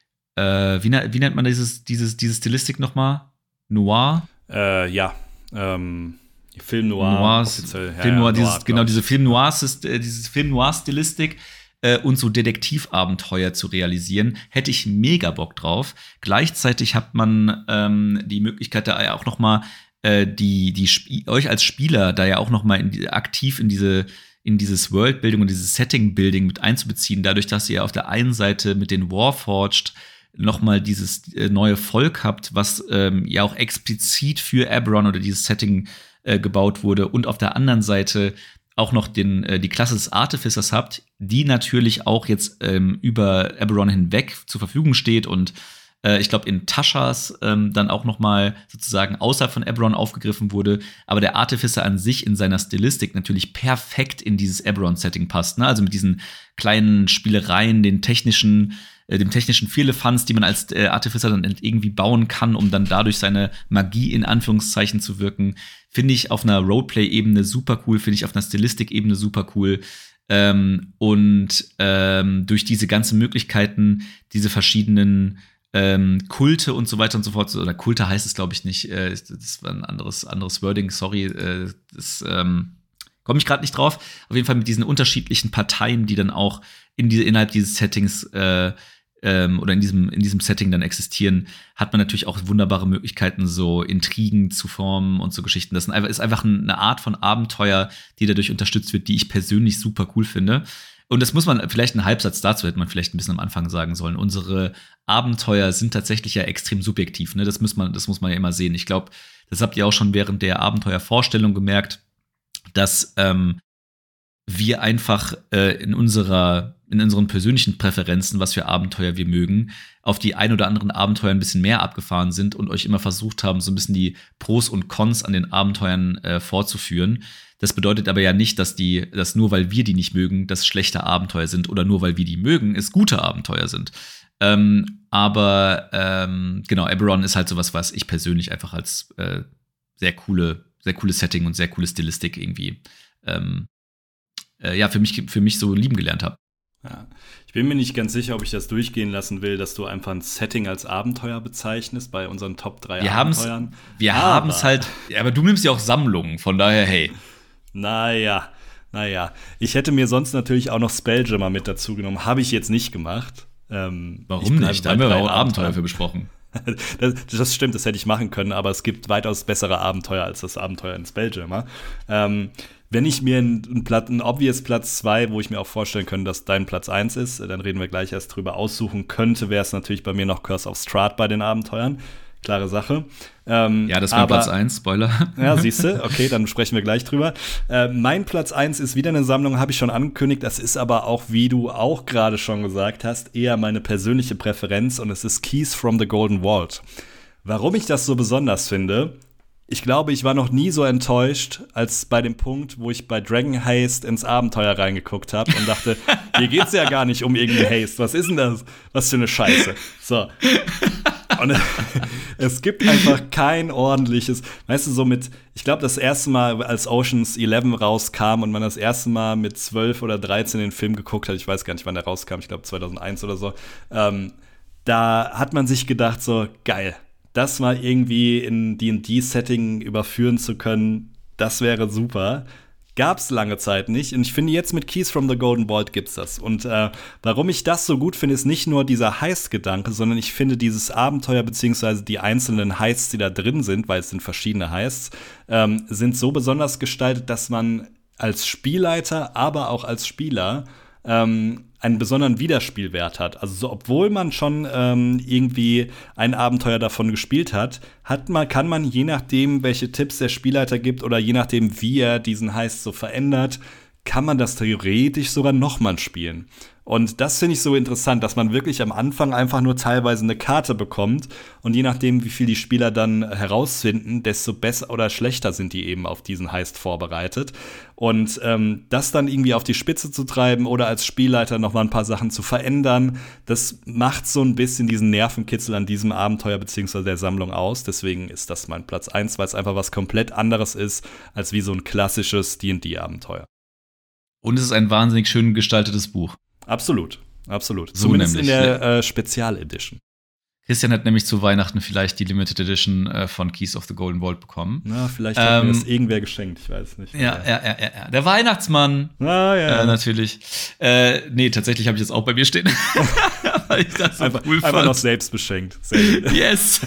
äh, wie, wie nennt man dieses, dieses, diese Stilistik noch mal? Noir? Äh, ja. Ähm, Film Noir, Noirs, offiziell. Ja, Film Noir, ja, dieses, Noir, genau, diese Film Noir, äh, dieses Film Noir-Stilistik äh, und so Detektivabenteuer zu realisieren, hätte ich mega Bock drauf. Gleichzeitig hat man ähm, die Möglichkeit, da ja auch noch mal äh, die, die Sp- euch als Spieler da ja auch noch mal in die, aktiv in diese in dieses Worldbuilding und dieses Setting-Building mit einzubeziehen, dadurch, dass ihr auf der einen Seite mit den Warforged noch mal dieses äh, neue Volk habt, was ähm, ja auch explizit für Eberron oder dieses Setting äh, gebaut wurde und auf der anderen Seite auch noch den, äh, die Klasse des Artificers habt, die natürlich auch jetzt ähm, über Eberron hinweg zur Verfügung steht und äh, ich glaube in Taschas ähm, dann auch noch mal sozusagen außerhalb von Eberron aufgegriffen wurde, aber der Artificer an sich in seiner Stilistik natürlich perfekt in dieses Eberron-Setting passt, ne? Also mit diesen kleinen Spielereien, den technischen dem technischen Firlefanz, die man als äh, Artificer dann irgendwie bauen kann, um dann dadurch seine Magie in Anführungszeichen zu wirken, finde ich auf einer Roleplay-Ebene super cool, finde ich auf einer Stilistik-Ebene super cool. Ähm, und ähm, durch diese ganzen Möglichkeiten, diese verschiedenen ähm, Kulte und so weiter und so fort, oder Kulte heißt es, glaube ich, nicht, äh, das war ein anderes, anderes Wording, sorry, äh, das ähm, komme ich gerade nicht drauf. Auf jeden Fall mit diesen unterschiedlichen Parteien, die dann auch in die, innerhalb dieses Settings äh, ähm, oder in diesem, in diesem Setting dann existieren, hat man natürlich auch wunderbare Möglichkeiten, so Intrigen zu formen und so Geschichten. Das ist einfach eine Art von Abenteuer, die dadurch unterstützt wird, die ich persönlich super cool finde. Und das muss man, vielleicht einen Halbsatz dazu hätte man vielleicht ein bisschen am Anfang sagen sollen. Unsere Abenteuer sind tatsächlich ja extrem subjektiv, ne? Das muss man, das muss man ja immer sehen. Ich glaube, das habt ihr auch schon während der Abenteuervorstellung gemerkt, dass ähm, wir einfach äh, in unserer in unseren persönlichen Präferenzen, was für Abenteuer wir mögen, auf die ein oder anderen Abenteuer ein bisschen mehr abgefahren sind und euch immer versucht haben, so ein bisschen die Pros und Cons an den Abenteuern äh, vorzuführen. Das bedeutet aber ja nicht, dass die, dass nur weil wir die nicht mögen, das schlechte Abenteuer sind oder nur weil wir die mögen, es gute Abenteuer sind. Ähm, aber ähm, genau, Eberron ist halt sowas, was ich persönlich einfach als äh, sehr coole, sehr cooles Setting und sehr coole Stilistik irgendwie ähm, äh, ja, für mich, für mich so lieben gelernt habe. Ja. Ich bin mir nicht ganz sicher, ob ich das durchgehen lassen will, dass du einfach ein Setting als Abenteuer bezeichnest bei unseren Top drei wir Abenteuern. Wir haben es halt, ja, aber du nimmst ja auch Sammlungen, von daher, hey. Naja, naja. Ich hätte mir sonst natürlich auch noch Spelljammer mit dazu genommen. Habe ich jetzt nicht gemacht. Ähm, Warum nicht? Da haben wir auch Abenteuer für besprochen. Das, das stimmt, das hätte ich machen können, aber es gibt weitaus bessere Abenteuer als das Abenteuer in Spelljammer. Ähm, wenn ich mir einen, einen obvious Platz zwei, wo ich mir auch vorstellen könnte, dass dein Platz eins ist, dann reden wir gleich erst drüber, aussuchen könnte, wäre es natürlich bei mir noch Curse of Strahd bei den Abenteuern. Klare Sache. Ähm, ja, das war Platz eins, Spoiler. Ja, siehst du, okay, dann sprechen wir gleich drüber. Äh, mein Platz eins ist wieder eine Sammlung, habe ich schon angekündigt. Das ist aber auch, wie du auch gerade schon gesagt hast, eher meine persönliche Präferenz und es ist Keys from the Golden Vault. Warum ich das so besonders finde? Ich glaube, ich war noch nie so enttäuscht, als bei dem Punkt, wo ich bei Dragon Haste ins Abenteuer reingeguckt habe und dachte, hier geht's ja gar nicht um irgendeinen Haste. Was ist denn das? Was für eine Scheiße. So. Und es gibt einfach kein ordentliches, weißt du, so mit, ich glaube, das erste Mal, als Ocean's Eleven rauskam und man das erste Mal mit zwölf oder dreizehn den Film geguckt hat, ich weiß gar nicht, wann der rauskam, ich glaube zweitausendeins oder so, ähm, da hat man sich gedacht, so, geil, das mal irgendwie in D und D-Setting überführen zu können, das wäre super. Gab's lange Zeit nicht. Und ich finde, jetzt mit Keys from the Golden Vault gibt's das. Und äh, warum ich das so gut finde, ist nicht nur dieser Heist-Gedanke, sondern ich finde dieses Abenteuer beziehungsweise die einzelnen Heists, die da drin sind, weil es sind verschiedene Heists, ähm, sind so besonders gestaltet, dass man als Spielleiter, aber auch als Spieler ähm, einen besonderen Wiederspielwert hat. Also so, obwohl man schon ähm, irgendwie ein Abenteuer davon gespielt hat, hat man, kann man, je nachdem, welche Tipps der Spielleiter gibt oder je nachdem, wie er diesen Heist so verändert, kann man das theoretisch sogar nochmal spielen. Und das finde ich so interessant, dass man wirklich am Anfang einfach nur teilweise eine Karte bekommt und je nachdem, wie viel die Spieler dann herausfinden, desto besser oder schlechter sind die eben auf diesen Heist vorbereitet. Und ähm, das dann irgendwie auf die Spitze zu treiben oder als Spielleiter noch mal ein paar Sachen zu verändern, das macht so ein bisschen diesen Nervenkitzel an diesem Abenteuer beziehungsweise der Sammlung aus. Deswegen ist das mein Platz eins, weil es einfach was komplett anderes ist, als wie so ein klassisches D und D-Abenteuer. Und es ist ein wahnsinnig schön gestaltetes Buch. Absolut, absolut. So Zumindest nämlich, in der ja. äh, Spezial-Edition. Christian hat nämlich zu Weihnachten vielleicht die Limited Edition äh, von Keys of the Golden Vault bekommen. Na, vielleicht hat ähm, mir das irgendwer geschenkt, ich weiß nicht. Ja, ja, ja, ja, ja. Der Weihnachtsmann. Ah, ja. Äh, natürlich. Äh, nee, tatsächlich habe ich das auch bei mir stehen. Weil ich das so einfach, cool fand. Einfach noch selbst beschenkt. Sehr gut. Yes.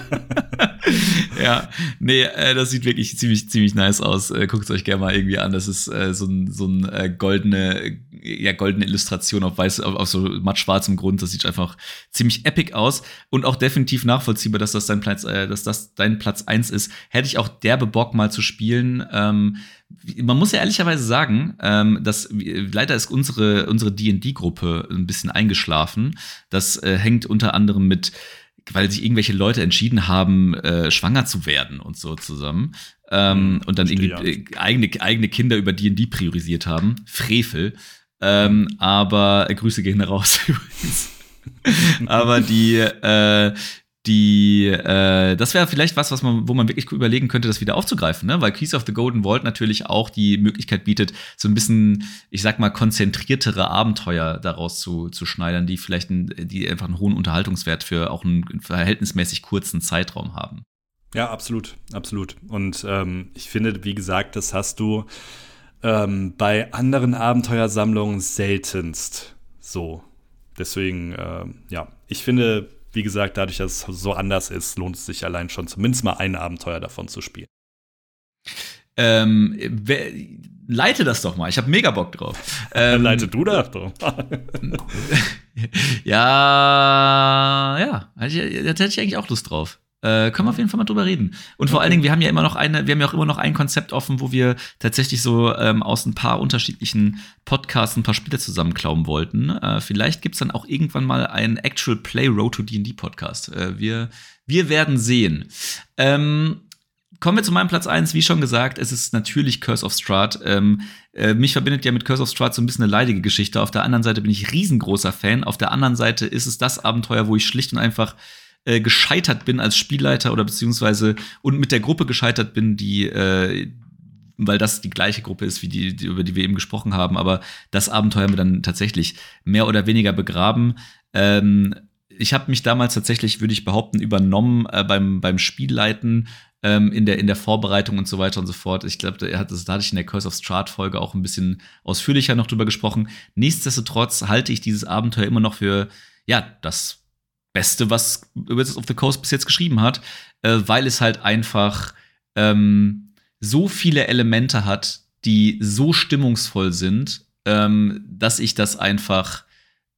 Ja, nee, äh, das sieht wirklich ziemlich, ziemlich nice aus. Äh, Guckt es euch gerne mal irgendwie an. Das ist äh, so ein, so ein äh, goldene, ja, goldene Illustration auf weiß, auf, auf so matt-schwarzem Grund. Das sieht einfach ziemlich epic aus und auch definitiv nachvollziehbar, dass das dein Platz, äh, dass das dein Platz eins ist. Hätte ich auch derbe Bock mal zu spielen. Ähm, man muss ja ehrlicherweise sagen, ähm, dass leider ist unsere, unsere D und D-Gruppe ein bisschen eingeschlafen. Das äh, hängt unter anderem mit, weil sich irgendwelche Leute entschieden haben, äh, schwanger zu werden und so zusammen. Ähm, mhm, und dann irgendwie äh, eigene, eigene Kinder über D und D priorisiert haben. Frevel. Ähm, aber äh, Grüße gehen raus übrigens. Aber die, äh, die, äh, das wäre vielleicht was, was man, wo man wirklich überlegen könnte, das wieder aufzugreifen, ne? Weil Keys of the Golden Vault natürlich auch die Möglichkeit bietet, so ein bisschen, ich sag mal, konzentriertere Abenteuer daraus zu, zu schneidern, die vielleicht ein, die einfach einen hohen Unterhaltungswert für auch einen verhältnismäßig kurzen Zeitraum haben. Ja, absolut, absolut. Und ähm, ich finde, wie gesagt, das hast du ähm, bei anderen Abenteuersammlungen seltenst so. Deswegen, äh, ja, ich finde, wie gesagt, dadurch, dass es so anders ist, lohnt es sich allein schon zumindest mal ein Abenteuer davon zu spielen. Ähm, wer, leite das doch mal, ich habe mega Bock drauf. Ähm, leite du das doch. ja, ja, da hätte ich eigentlich auch Lust drauf. Äh, können wir auf jeden Fall mal drüber reden. Und vor okay. allen Dingen, wir haben ja immer noch eine, wir haben ja auch immer noch ein Konzept offen, wo wir tatsächlich so ähm, aus ein paar unterschiedlichen Podcasts ein paar Spiele zusammenklauen wollten. Äh, vielleicht gibt's dann auch irgendwann mal einen Actual Play Road to D and D Podcast. Äh, wir, wir werden sehen. Ähm, kommen wir zu meinem Platz eins. Wie schon gesagt, es ist natürlich Curse of Strahd. Ähm, äh, mich verbindet ja mit Curse of Strahd so ein bisschen eine leidige Geschichte. Auf der anderen Seite bin ich riesengroßer Fan. Auf der anderen Seite ist es das Abenteuer, wo ich schlicht und einfach Äh, gescheitert bin als Spielleiter oder beziehungsweise und mit der Gruppe gescheitert bin, die, äh, weil das die gleiche Gruppe ist, wie die, die, über die wir eben gesprochen haben, aber das Abenteuer haben wir dann tatsächlich mehr oder weniger begraben. Ähm, ich habe mich damals tatsächlich, würde ich behaupten, übernommen äh, beim, beim Spielleiten, ähm, in der, in der Vorbereitung und so weiter und so fort. Ich glaube, da, da hatte ich in der Curse of Strahd-Folge auch ein bisschen ausführlicher noch drüber gesprochen. Nichtsdestotrotz halte ich dieses Abenteuer immer noch für, ja, das Beste, was Wizards of the Coast bis jetzt geschrieben hat, äh, weil es halt einfach ähm, so viele Elemente hat, die so stimmungsvoll sind, ähm, dass ich das einfach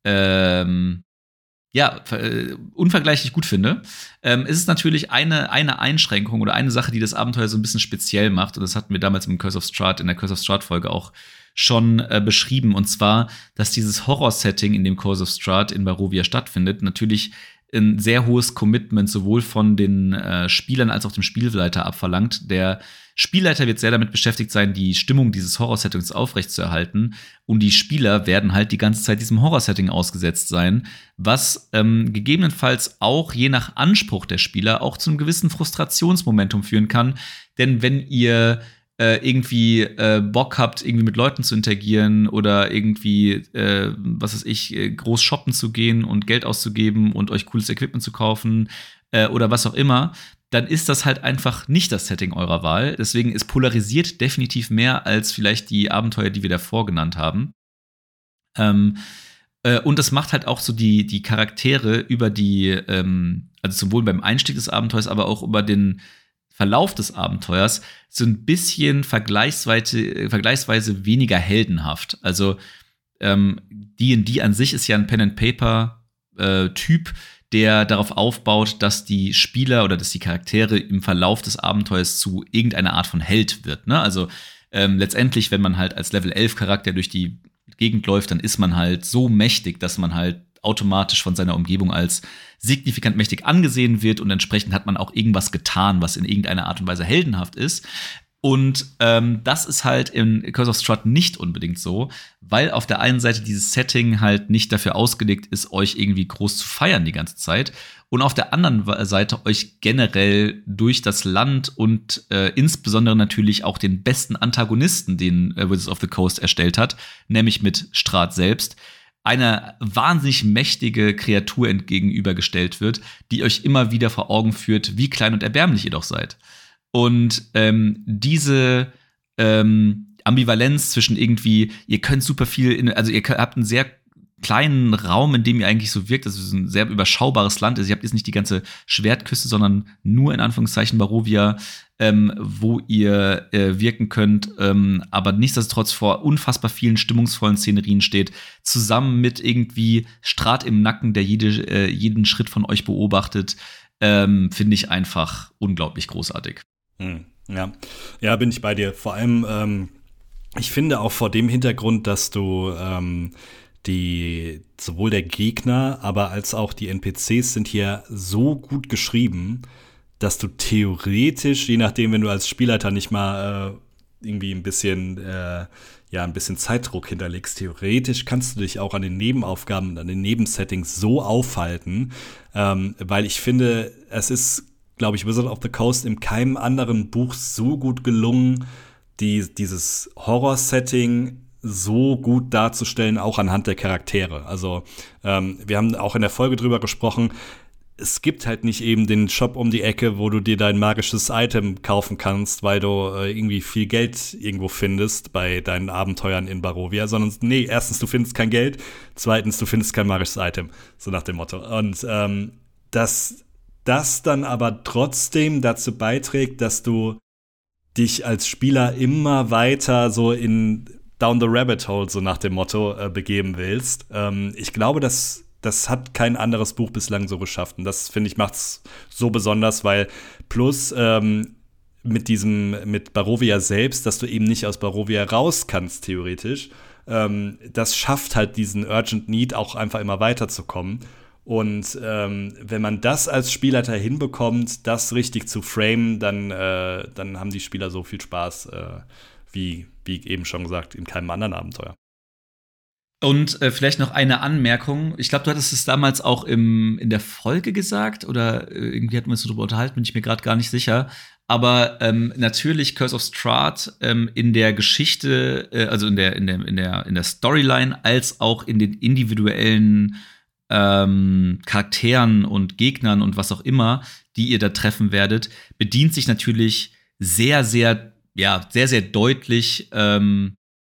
ähm, ja, äh, unvergleichlich gut finde. Ähm, es ist natürlich eine, eine Einschränkung oder eine Sache, die das Abenteuer so ein bisschen speziell macht, und das hatten wir damals im Curse of Strahd, in der Curse of Strahd-Folge auch schon äh, beschrieben, und zwar, dass dieses Horror-Setting, in dem Curse of Strahd in Barovia stattfindet, natürlich ein sehr hohes Commitment sowohl von den äh, Spielern als auch dem Spielleiter abverlangt. Der Spielleiter wird sehr damit beschäftigt sein, die Stimmung dieses Horror-Settings aufrechtzuerhalten, und die Spieler werden halt die ganze Zeit diesem Horror-Setting ausgesetzt sein, was ähm, gegebenenfalls auch je nach Anspruch der Spieler auch zu einem gewissen Frustrationsmomentum führen kann. Denn wenn ihr Äh, irgendwie äh, Bock habt, irgendwie mit Leuten zu interagieren oder irgendwie, äh, was weiß ich, äh, groß shoppen zu gehen und Geld auszugeben und euch cooles Equipment zu kaufen äh, oder was auch immer, dann ist das halt einfach nicht das Setting eurer Wahl. Deswegen ist polarisiert definitiv mehr als vielleicht die Abenteuer, die wir davor genannt haben. Ähm, äh, und das macht halt auch so die, die Charaktere über die, ähm, also sowohl beim Einstieg des Abenteuers, aber auch über den Verlauf des Abenteuers so ein bisschen vergleichsweise, vergleichsweise weniger heldenhaft. Also ähm, D and D an sich ist ja ein Pen-and-Paper-Typ, äh, der darauf aufbaut, dass die Spieler oder dass die Charaktere im Verlauf des Abenteuers zu irgendeiner Art von Held wird. Ne? Also ähm, letztendlich, wenn man halt als Level elf Charakter durch die Gegend läuft, dann ist man halt so mächtig, dass man halt automatisch von seiner Umgebung als signifikant mächtig angesehen wird, und entsprechend hat man auch irgendwas getan, was in irgendeiner Art und Weise heldenhaft ist. Und ähm, das ist halt in Curse of Strahd nicht unbedingt so, weil auf der einen Seite dieses Setting halt nicht dafür ausgelegt ist, euch irgendwie groß zu feiern die ganze Zeit, und auf der anderen Seite euch generell durch das Land und äh, insbesondere natürlich auch den besten Antagonisten, den äh, Wizards of the Coast erstellt hat, nämlich mit Strahd selbst, eine wahnsinnig mächtige Kreatur entgegenübergestellt wird, die euch immer wieder vor Augen führt, wie klein und erbärmlich ihr doch seid. Und ähm, diese ähm, Ambivalenz zwischen irgendwie, ihr könnt super viel, in, also ihr habt einen sehr kleinen Raum, in dem ihr eigentlich so wirkt, also es ist ein sehr überschaubares Land, also ihr habt jetzt nicht die ganze Schwertküste, sondern nur in Anführungszeichen Barovia, ähm, wo ihr äh, wirken könnt, ähm, aber nichtsdestotrotz vor unfassbar vielen stimmungsvollen Szenerien steht, zusammen mit irgendwie Strahd im Nacken, der jede, äh, jeden Schritt von euch beobachtet, ähm, finde ich einfach unglaublich großartig. Hm, ja. ja, bin ich bei dir. Vor allem, ähm, ich finde auch vor dem Hintergrund, dass du ähm, die sowohl der Gegner, aber als auch die N P Cs sind hier so gut geschrieben, dass du theoretisch, je nachdem, wenn du als Spielleiter nicht mal äh, irgendwie ein bisschen äh, ja ein bisschen Zeitdruck hinterlegst, theoretisch kannst du dich auch an den Nebenaufgaben und an den Nebensettings so aufhalten, ähm, weil ich finde, es ist, glaube ich, Wizard of the Coast in keinem anderen Buch so gut gelungen, die, dieses Horror-Setting so gut darzustellen, auch anhand der Charaktere. Also ähm, wir haben auch in der Folge drüber gesprochen, es gibt halt nicht eben den Shop um die Ecke, wo du dir dein magisches Item kaufen kannst, weil du äh, irgendwie viel Geld irgendwo findest bei deinen Abenteuern in Barovia, sondern nee, erstens, du findest kein Geld, zweitens, du findest kein magisches Item, so nach dem Motto. Und ähm, dass das dann aber trotzdem dazu beiträgt, dass du dich als Spieler immer weiter so in down the rabbit hole, so nach dem Motto, äh, begeben willst. Ähm, ich glaube, dass das hat kein anderes Buch bislang so geschafft. Und das, finde ich, macht's so besonders, weil plus ähm, mit diesem, mit Barovia selbst, dass du eben nicht aus Barovia raus kannst, theoretisch, ähm, das schafft halt diesen Urgent Need, auch einfach immer weiterzukommen. Und ähm, wenn man das als Spielleiter hinbekommt, das richtig zu framen, dann, äh, dann haben die Spieler so viel Spaß, äh, wie, wie eben schon gesagt, in keinem anderen Abenteuer. Und äh, vielleicht noch eine Anmerkung. Ich glaube, du hattest es damals auch im, in der Folge gesagt oder äh, irgendwie hatten wir uns darüber unterhalten, bin ich mir gerade gar nicht sicher. Aber ähm, natürlich Curse of Strahd ähm, in der Geschichte, äh, also in der, in, der, in, der, in der Storyline, als auch in den individuellen ähm, Charakteren und Gegnern und was auch immer, die ihr da treffen werdet, bedient sich natürlich sehr, sehr, ja, sehr, sehr deutlich ähm,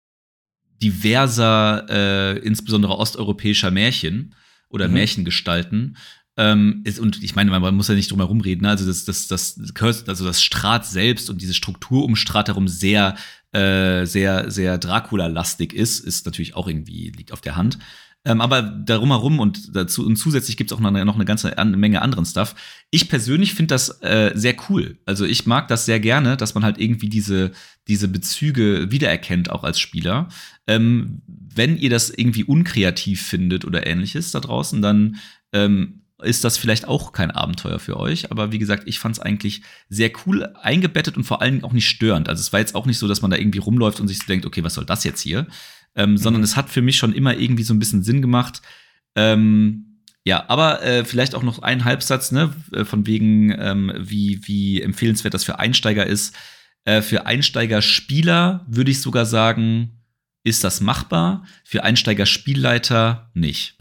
diverser, äh, insbesondere osteuropäischer Märchen oder mhm. Märchengestalten. Ähm, ist, und ich meine, man muss ja nicht drum herum reden. Also das, das, das, also das Strahd selbst und diese Struktur um Strahd herum sehr, äh, sehr, sehr Dracula-lastig ist, ist natürlich auch irgendwie, liegt auf der Hand. Ähm, aber darum herum und dazu und zusätzlich gibt es auch noch eine, noch eine ganze eine Menge anderen Stuff. Ich persönlich finde das äh, sehr cool. Also ich mag das sehr gerne, dass man halt irgendwie diese, diese Bezüge wiedererkennt, auch als Spieler. Ähm, wenn ihr das irgendwie unkreativ findet oder ähnliches da draußen, dann ähm, ist das vielleicht auch kein Abenteuer für euch. Aber wie gesagt, ich fand es eigentlich sehr cool eingebettet und vor allem auch nicht störend. Also es war jetzt auch nicht so, dass man da irgendwie rumläuft und sich so denkt, okay, was soll das jetzt hier? Ähm, mhm. Sondern es hat für mich schon immer irgendwie so ein bisschen Sinn gemacht. Ähm, ja, aber äh, vielleicht auch noch ein Halbsatz, ne, von wegen, ähm, wie, wie empfehlenswert das für Einsteiger ist. Äh, für Einsteiger-Spieler würde ich sogar sagen, ist das machbar. Für Einsteiger-Spielleiter nicht.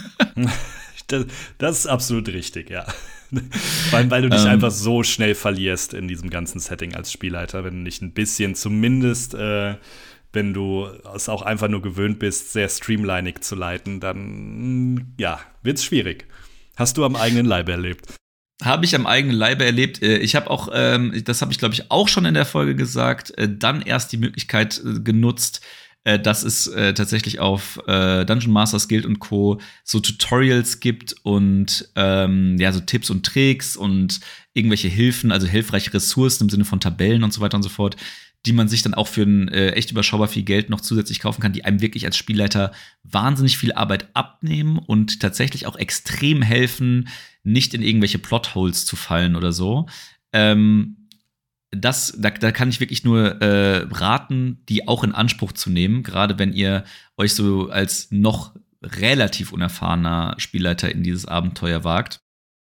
das, das ist absolut richtig, ja. Vor allem, weil du dich ähm, einfach so schnell verlierst in diesem ganzen Setting als Spielleiter, wenn du nicht ein bisschen zumindest äh, wenn du es auch einfach nur gewöhnt bist, sehr streamlinig zu leiten, dann, ja, wird's schwierig. Hast du am eigenen Leibe erlebt? Habe ich am eigenen Leibe erlebt. Ich habe auch, ähm, das habe ich, glaube ich, auch schon in der Folge gesagt, äh, dann erst die Möglichkeit äh, genutzt, äh, dass es äh, tatsächlich auf äh, Dungeon Masters Guild und Co. so Tutorials gibt und ähm, ja, so Tipps und Tricks und irgendwelche Hilfen, also hilfreiche Ressourcen im Sinne von Tabellen und so weiter und so fort, die man sich dann auch für ein äh, echt überschaubar viel Geld noch zusätzlich kaufen kann, die einem wirklich als Spielleiter wahnsinnig viel Arbeit abnehmen und tatsächlich auch extrem helfen, nicht in irgendwelche Plotholes zu fallen oder so. Ähm, das, da, da kann ich wirklich nur äh, raten, die auch in Anspruch zu nehmen, gerade wenn ihr euch so als noch relativ unerfahrener Spielleiter in dieses Abenteuer wagt.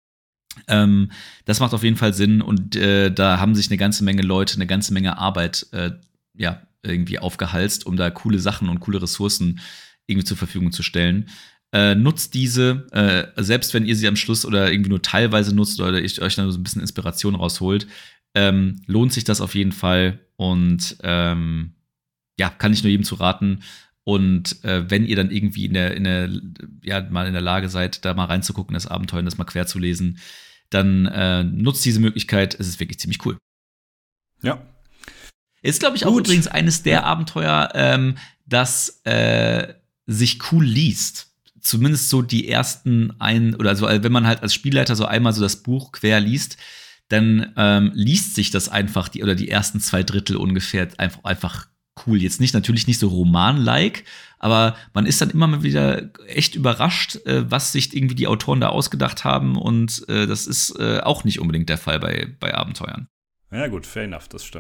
Ähm, das macht auf jeden Fall Sinn und äh, da haben sich eine ganze Menge Leute, eine ganze Menge Arbeit äh, ja, irgendwie aufgehalst, um da coole Sachen und coole Ressourcen irgendwie zur Verfügung zu stellen. Äh, nutzt diese, äh, selbst wenn ihr sie am Schluss oder irgendwie nur teilweise nutzt oder ich euch dann so ein bisschen Inspiration rausholt, ähm, lohnt sich das auf jeden Fall und ähm, ja, kann ich nur jedem zu raten. Und äh, wenn ihr dann irgendwie in der, in der, ja, mal in der Lage seid, da mal reinzugucken, das Abenteuer und das mal quer zu lesen, dann äh, nutzt diese Möglichkeit. Es ist wirklich ziemlich cool. Ja. Ist, glaube ich, auch Gut. übrigens eines der ja. Abenteuer, ähm, das äh, sich cool liest. Zumindest so die ersten ein, oder so, wenn man halt als Spielleiter so einmal so das Buch quer liest, dann ähm, liest sich das einfach, die, oder die ersten zwei Drittel ungefähr einfach, einfach cool. Jetzt nicht, natürlich nicht so Roman-like, aber man ist dann immer mal wieder echt überrascht, äh, was sich irgendwie die Autoren da ausgedacht haben und äh, das ist äh, auch nicht unbedingt der Fall bei, bei Abenteuern. Ja gut, fair enough, das stimmt.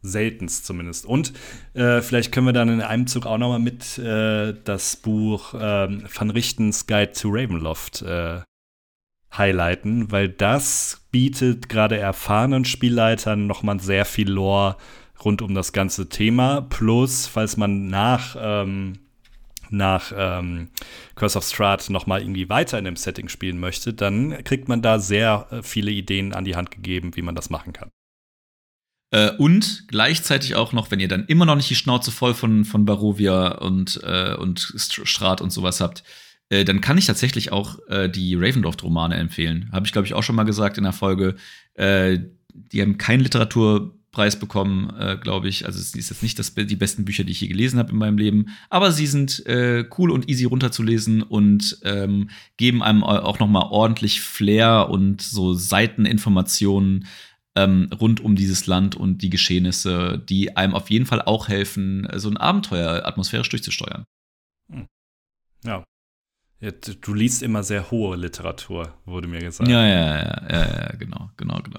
seltenst zumindest. Und äh, vielleicht können wir dann in einem Zug auch noch mal mit äh, das Buch äh, Van Richtens Guide to Ravenloft äh, highlighten, weil das bietet gerade erfahrenen Spielleitern noch mal sehr viel Lore rund um das ganze Thema. Plus, falls man nach ähm, nach ähm, Curse of Strahd noch mal irgendwie weiter in dem Setting spielen möchte, dann kriegt man da sehr äh, viele Ideen an die Hand gegeben, wie man das machen kann. Äh, und gleichzeitig auch noch, wenn ihr dann immer noch nicht die Schnauze voll von, von Barovia und, äh, und Strahd und sowas habt, äh, dann kann ich tatsächlich auch äh, die Ravenloft-Romane empfehlen. Habe ich, glaube ich, auch schon mal gesagt in der Folge. Äh, die haben keinen Literaturpreis bekommen, äh, glaube ich. Also es ist jetzt nicht das, die besten Bücher, die ich je gelesen habe in meinem Leben. Aber sie sind äh, cool und easy runterzulesen und ähm, geben einem auch noch mal ordentlich Flair und so Seiteninformationen ähm, rund um dieses Land und die Geschehnisse, die einem auf jeden Fall auch helfen, so ein Abenteuer atmosphärisch durchzusteuern. Ja. Ja, du liest immer sehr hohe Literatur, wurde mir gesagt. Ja, ja, ja, ja, ja genau, genau, genau.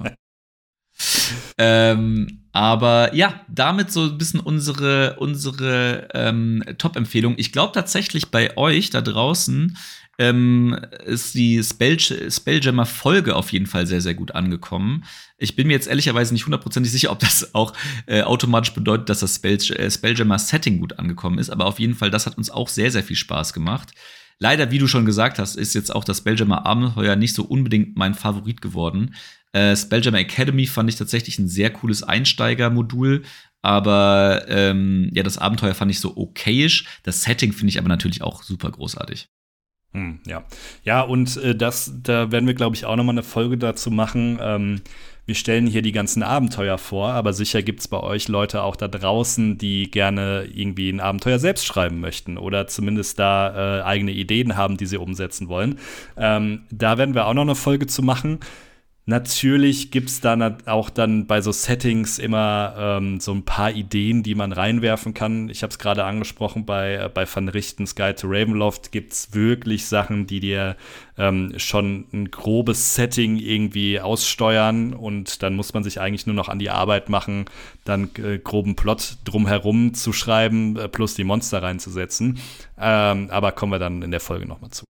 ähm, aber ja, damit so ein bisschen unsere, unsere ähm, Top-Empfehlung. Ich glaube tatsächlich, bei euch da draußen ähm, ist die Spell Spelljammer-Folge auf jeden Fall sehr, sehr gut angekommen. Ich bin mir jetzt ehrlicherweise nicht hundertprozentig sicher, ob das auch äh, automatisch bedeutet, dass das Spell Spelljammer-Setting gut angekommen ist. Aber auf jeden Fall, das hat uns auch sehr, sehr viel Spaß gemacht. Leider, wie du schon gesagt hast, ist jetzt auch das Spelljammer-Abenteuer nicht so unbedingt mein Favorit geworden. Äh, Spelljammer Academy fand ich tatsächlich ein sehr cooles Einsteigermodul, aber ähm, ja, das Abenteuer fand ich so okayisch. Das Setting finde ich aber natürlich auch super großartig. Hm, ja. Ja, und äh, das, da werden wir, glaube ich, auch noch mal eine Folge dazu machen. Ähm, wir stellen hier die ganzen Abenteuer vor, aber sicher gibt es bei euch Leute auch da draußen, die gerne irgendwie ein Abenteuer selbst schreiben möchten oder zumindest da äh, eigene Ideen haben, die sie umsetzen wollen. Ähm, da werden wir auch noch eine Folge zu machen. Natürlich gibt es dann auch dann bei so Settings immer ähm, so ein paar Ideen, die man reinwerfen kann. Ich habe es gerade angesprochen, bei, äh, bei Van Richtens Guide to Ravenloft gibt es wirklich Sachen, die dir ähm, schon ein grobes Setting irgendwie aussteuern und dann muss man sich eigentlich nur noch an die Arbeit machen, dann äh, groben Plot drumherum zu schreiben, äh, plus die Monster reinzusetzen. Ähm, aber kommen wir dann in der Folge noch mal zu.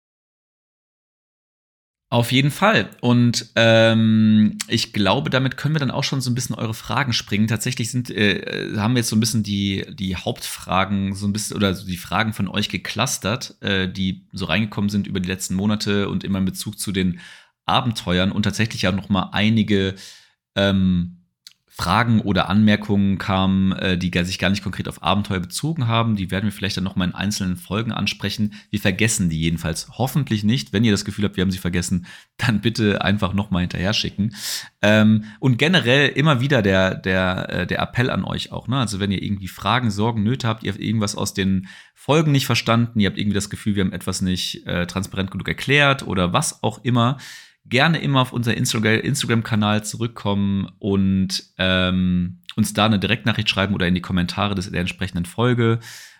Auf jeden Fall. Und ähm, ich glaube, damit können wir dann auch schon so ein bisschen eure Fragen springen. Tatsächlich sind, äh, haben wir jetzt so ein bisschen die, die Hauptfragen, so ein bisschen, oder so die Fragen von euch geclustert, äh, die so reingekommen sind über die letzten Monate und immer in Bezug zu den Abenteuern und tatsächlich ja noch mal einige ähm, Fragen oder Anmerkungen kamen, äh, die sich gar nicht konkret auf Abenteuer bezogen haben. Die werden wir vielleicht dann noch mal in einzelnen Folgen ansprechen. Wir vergessen die jedenfalls hoffentlich nicht. Wenn ihr das Gefühl habt, wir haben sie vergessen, dann bitte einfach noch mal hinterher schicken. Ähm, und generell immer wieder der, der, äh, der Appell an euch auch. Ne? Also wenn ihr irgendwie Fragen, Sorgen, Nöte habt, ihr habt irgendwas aus den Folgen nicht verstanden, ihr habt irgendwie das Gefühl, wir haben etwas nicht äh, transparent genug erklärt oder was auch immer, gerne immer auf unser Instagram-Kanal zurückkommen und ähm, uns da eine Direktnachricht schreiben oder in die Kommentare des, der entsprechenden Folge.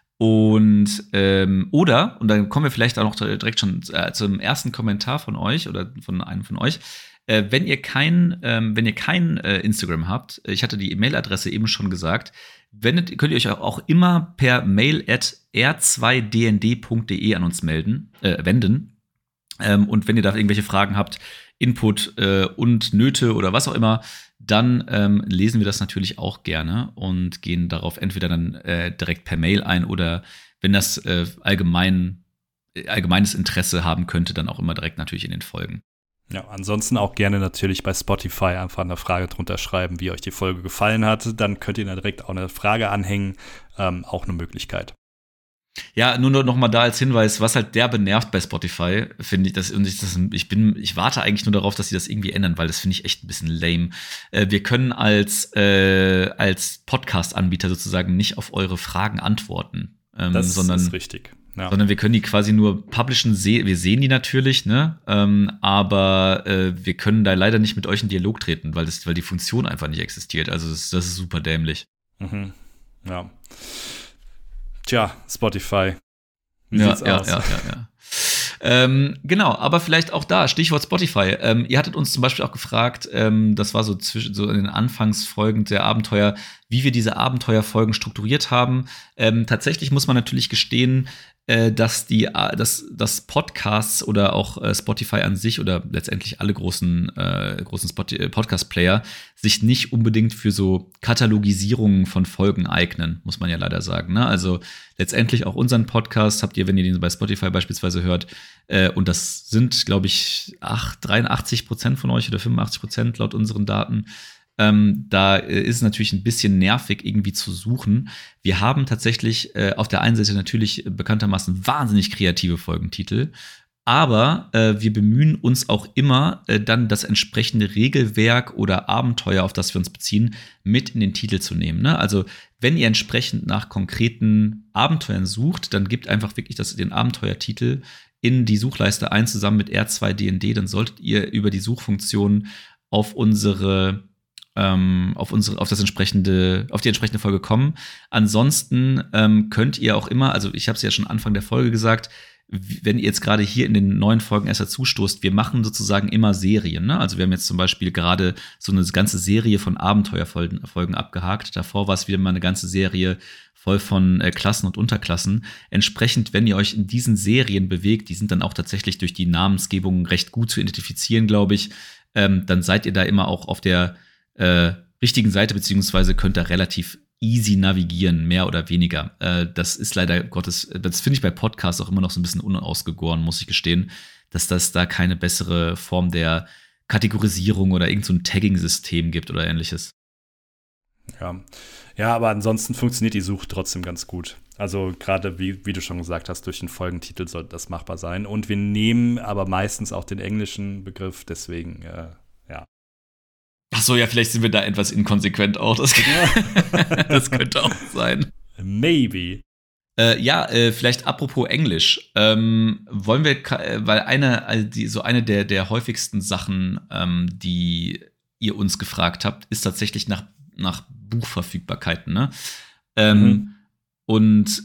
Und ähm, oder, und dann kommen wir vielleicht auch noch direkt schon äh, zum ersten Kommentar von euch oder von einem von euch. Äh, wenn ihr kein, ähm, wenn ihr kein äh, Instagram habt, ich hatte die E-Mail-Adresse eben schon gesagt, wendet, könnt ihr euch auch immer per mail at r zwei d n d punkt d e an uns melden, äh, wenden. Ähm, und wenn ihr da irgendwelche Fragen habt, Input äh, und Nöte oder was auch immer, dann ähm, lesen wir das natürlich auch gerne und gehen darauf entweder dann äh, direkt per Mail ein oder wenn das äh, allgemein, äh, allgemeines Interesse haben könnte, dann auch immer direkt natürlich in den Folgen. Ja, ansonsten auch gerne natürlich bei Spotify einfach eine Frage drunter schreiben, wie euch die Folge gefallen hat. Dann könnt ihr da direkt auch eine Frage anhängen, ähm, auch eine Möglichkeit. Ja, nur noch mal da als Hinweis, was halt derbe nervt bei Spotify, finde ich, das, und ich, das, ich bin, ich warte eigentlich nur darauf, dass sie das irgendwie ändern, weil das finde ich echt ein bisschen lame. Äh, wir können als, äh, als Podcast-Anbieter sozusagen nicht auf eure Fragen antworten. Ähm, das sondern, ist richtig. Ja. Sondern wir können die quasi nur publishen, se- wir sehen die natürlich, ne? Ähm, aber äh, wir können da leider nicht mit euch in Dialog treten, weil, das, weil die Funktion einfach nicht existiert. Also das, das ist super dämlich. Mhm. Ja. Tja, Spotify. Wie ja, sieht's ja, aus? ja, ja, ja. Ähm, genau, aber vielleicht auch da, Stichwort Spotify. Ähm, ihr hattet uns zum Beispiel auch gefragt, ähm, das war so zwischen so in den Anfangsfolgen der Abenteuer, wie wir diese Abenteuerfolgen strukturiert haben. Ähm, tatsächlich muss man natürlich gestehen, äh, dass die, äh, dass, dass Podcasts oder auch äh, Spotify an sich oder letztendlich alle großen, äh, großen Spot- Podcast-Player sich nicht unbedingt für so Katalogisierungen von Folgen eignen, muss man ja leider sagen. Ne? Also letztendlich auch unseren Podcast habt ihr, wenn ihr den bei Spotify beispielsweise hört, äh, und das sind, glaube ich, acht, dreiundachtzig Prozent von euch oder fünfundachtzig Prozent laut unseren Daten. Ähm, da äh, ist es natürlich ein bisschen nervig, irgendwie zu suchen. Wir haben tatsächlich äh, auf der einen Seite natürlich bekanntermaßen wahnsinnig kreative Folgentitel, aber äh, wir bemühen uns auch immer, äh, dann das entsprechende Regelwerk oder Abenteuer, auf das wir uns beziehen, mit in den Titel zu nehmen. Ne? Also wenn ihr entsprechend nach konkreten Abenteuern sucht, dann gebt einfach wirklich das, den Abenteuertitel in die Suchleiste ein, zusammen mit R zwei D und D. Dann solltet ihr über die Suchfunktion auf unsere ähm, auf unsere, auf das entsprechende, auf die entsprechende Folge kommen. Ansonsten ähm, könnt ihr auch immer, also ich habe es ja schon Anfang der Folge gesagt, wenn ihr jetzt gerade hier in den neuen Folgen erst dazu stoßt, wir machen sozusagen immer Serien. Ne? Also wir haben jetzt zum Beispiel gerade so eine ganze Serie von Abenteuerfolgen Folgen abgehakt. Davor war es wieder mal eine ganze Serie voll von äh, Klassen und Unterklassen. Entsprechend, wenn ihr euch in diesen Serien bewegt, die sind dann auch tatsächlich durch die Namensgebung recht gut zu identifizieren, glaube ich, ähm, dann seid ihr da immer auch auf der äh, richtigen Seite, beziehungsweise könnt da relativ easy navigieren, mehr oder weniger. Äh, das ist leider Gottes, das finde ich bei Podcasts auch immer noch so ein bisschen unausgegoren, muss ich gestehen, dass das da keine bessere Form der Kategorisierung oder irgend so ein Tagging-System gibt oder ähnliches. Ja. Ja, aber ansonsten funktioniert die Suche trotzdem ganz gut. Also gerade, wie, wie du schon gesagt hast, durch den Folgentitel sollte das machbar sein. Und wir nehmen aber meistens auch den englischen Begriff, deswegen, äh, ja. Ach so, ja, vielleicht sind wir da etwas inkonsequent auch. Das, das könnte auch sein. Maybe. Äh, ja, äh, vielleicht apropos Englisch. Ähm, wollen wir, weil eine, also die, so eine der, der häufigsten Sachen, ähm, die ihr uns gefragt habt, ist tatsächlich nach, nach Buchverfügbarkeiten, ne? Ähm, mhm. Und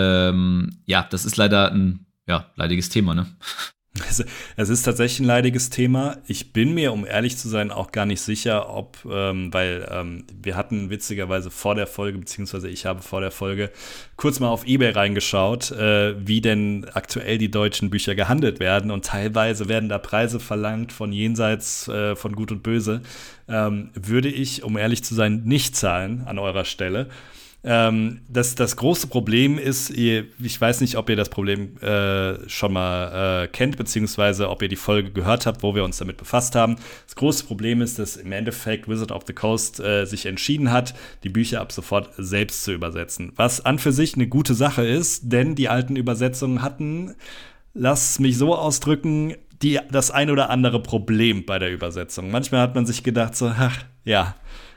ähm, ja, das ist leider ein ja, leidiges Thema, ne? Es, es ist tatsächlich ein leidiges Thema. Ich bin mir, um ehrlich zu sein, auch gar nicht sicher, ob, ähm, weil ähm, wir hatten witzigerweise vor der Folge, beziehungsweise ich habe vor der Folge kurz mal auf eBay reingeschaut, äh, wie denn aktuell die deutschen Bücher gehandelt werden. Und teilweise werden da Preise verlangt von jenseits äh, von Gut und Böse. Ähm, würde ich, um ehrlich zu sein, nicht zahlen an eurer Stelle. Ähm, das, das große Problem ist, ihr, ich weiß nicht, ob ihr das Problem äh, schon mal äh, kennt, beziehungsweise ob ihr die Folge gehört habt, wo wir uns damit befasst haben. Das große Problem ist, dass im Endeffekt Wizard of the Coast äh, sich entschieden hat, die Bücher ab sofort selbst zu übersetzen. Was an für sich eine gute Sache ist, denn die alten Übersetzungen hatten, lass mich so ausdrücken, die, das ein oder andere Problem bei der Übersetzung. Manchmal hat man sich gedacht so, ach, ja,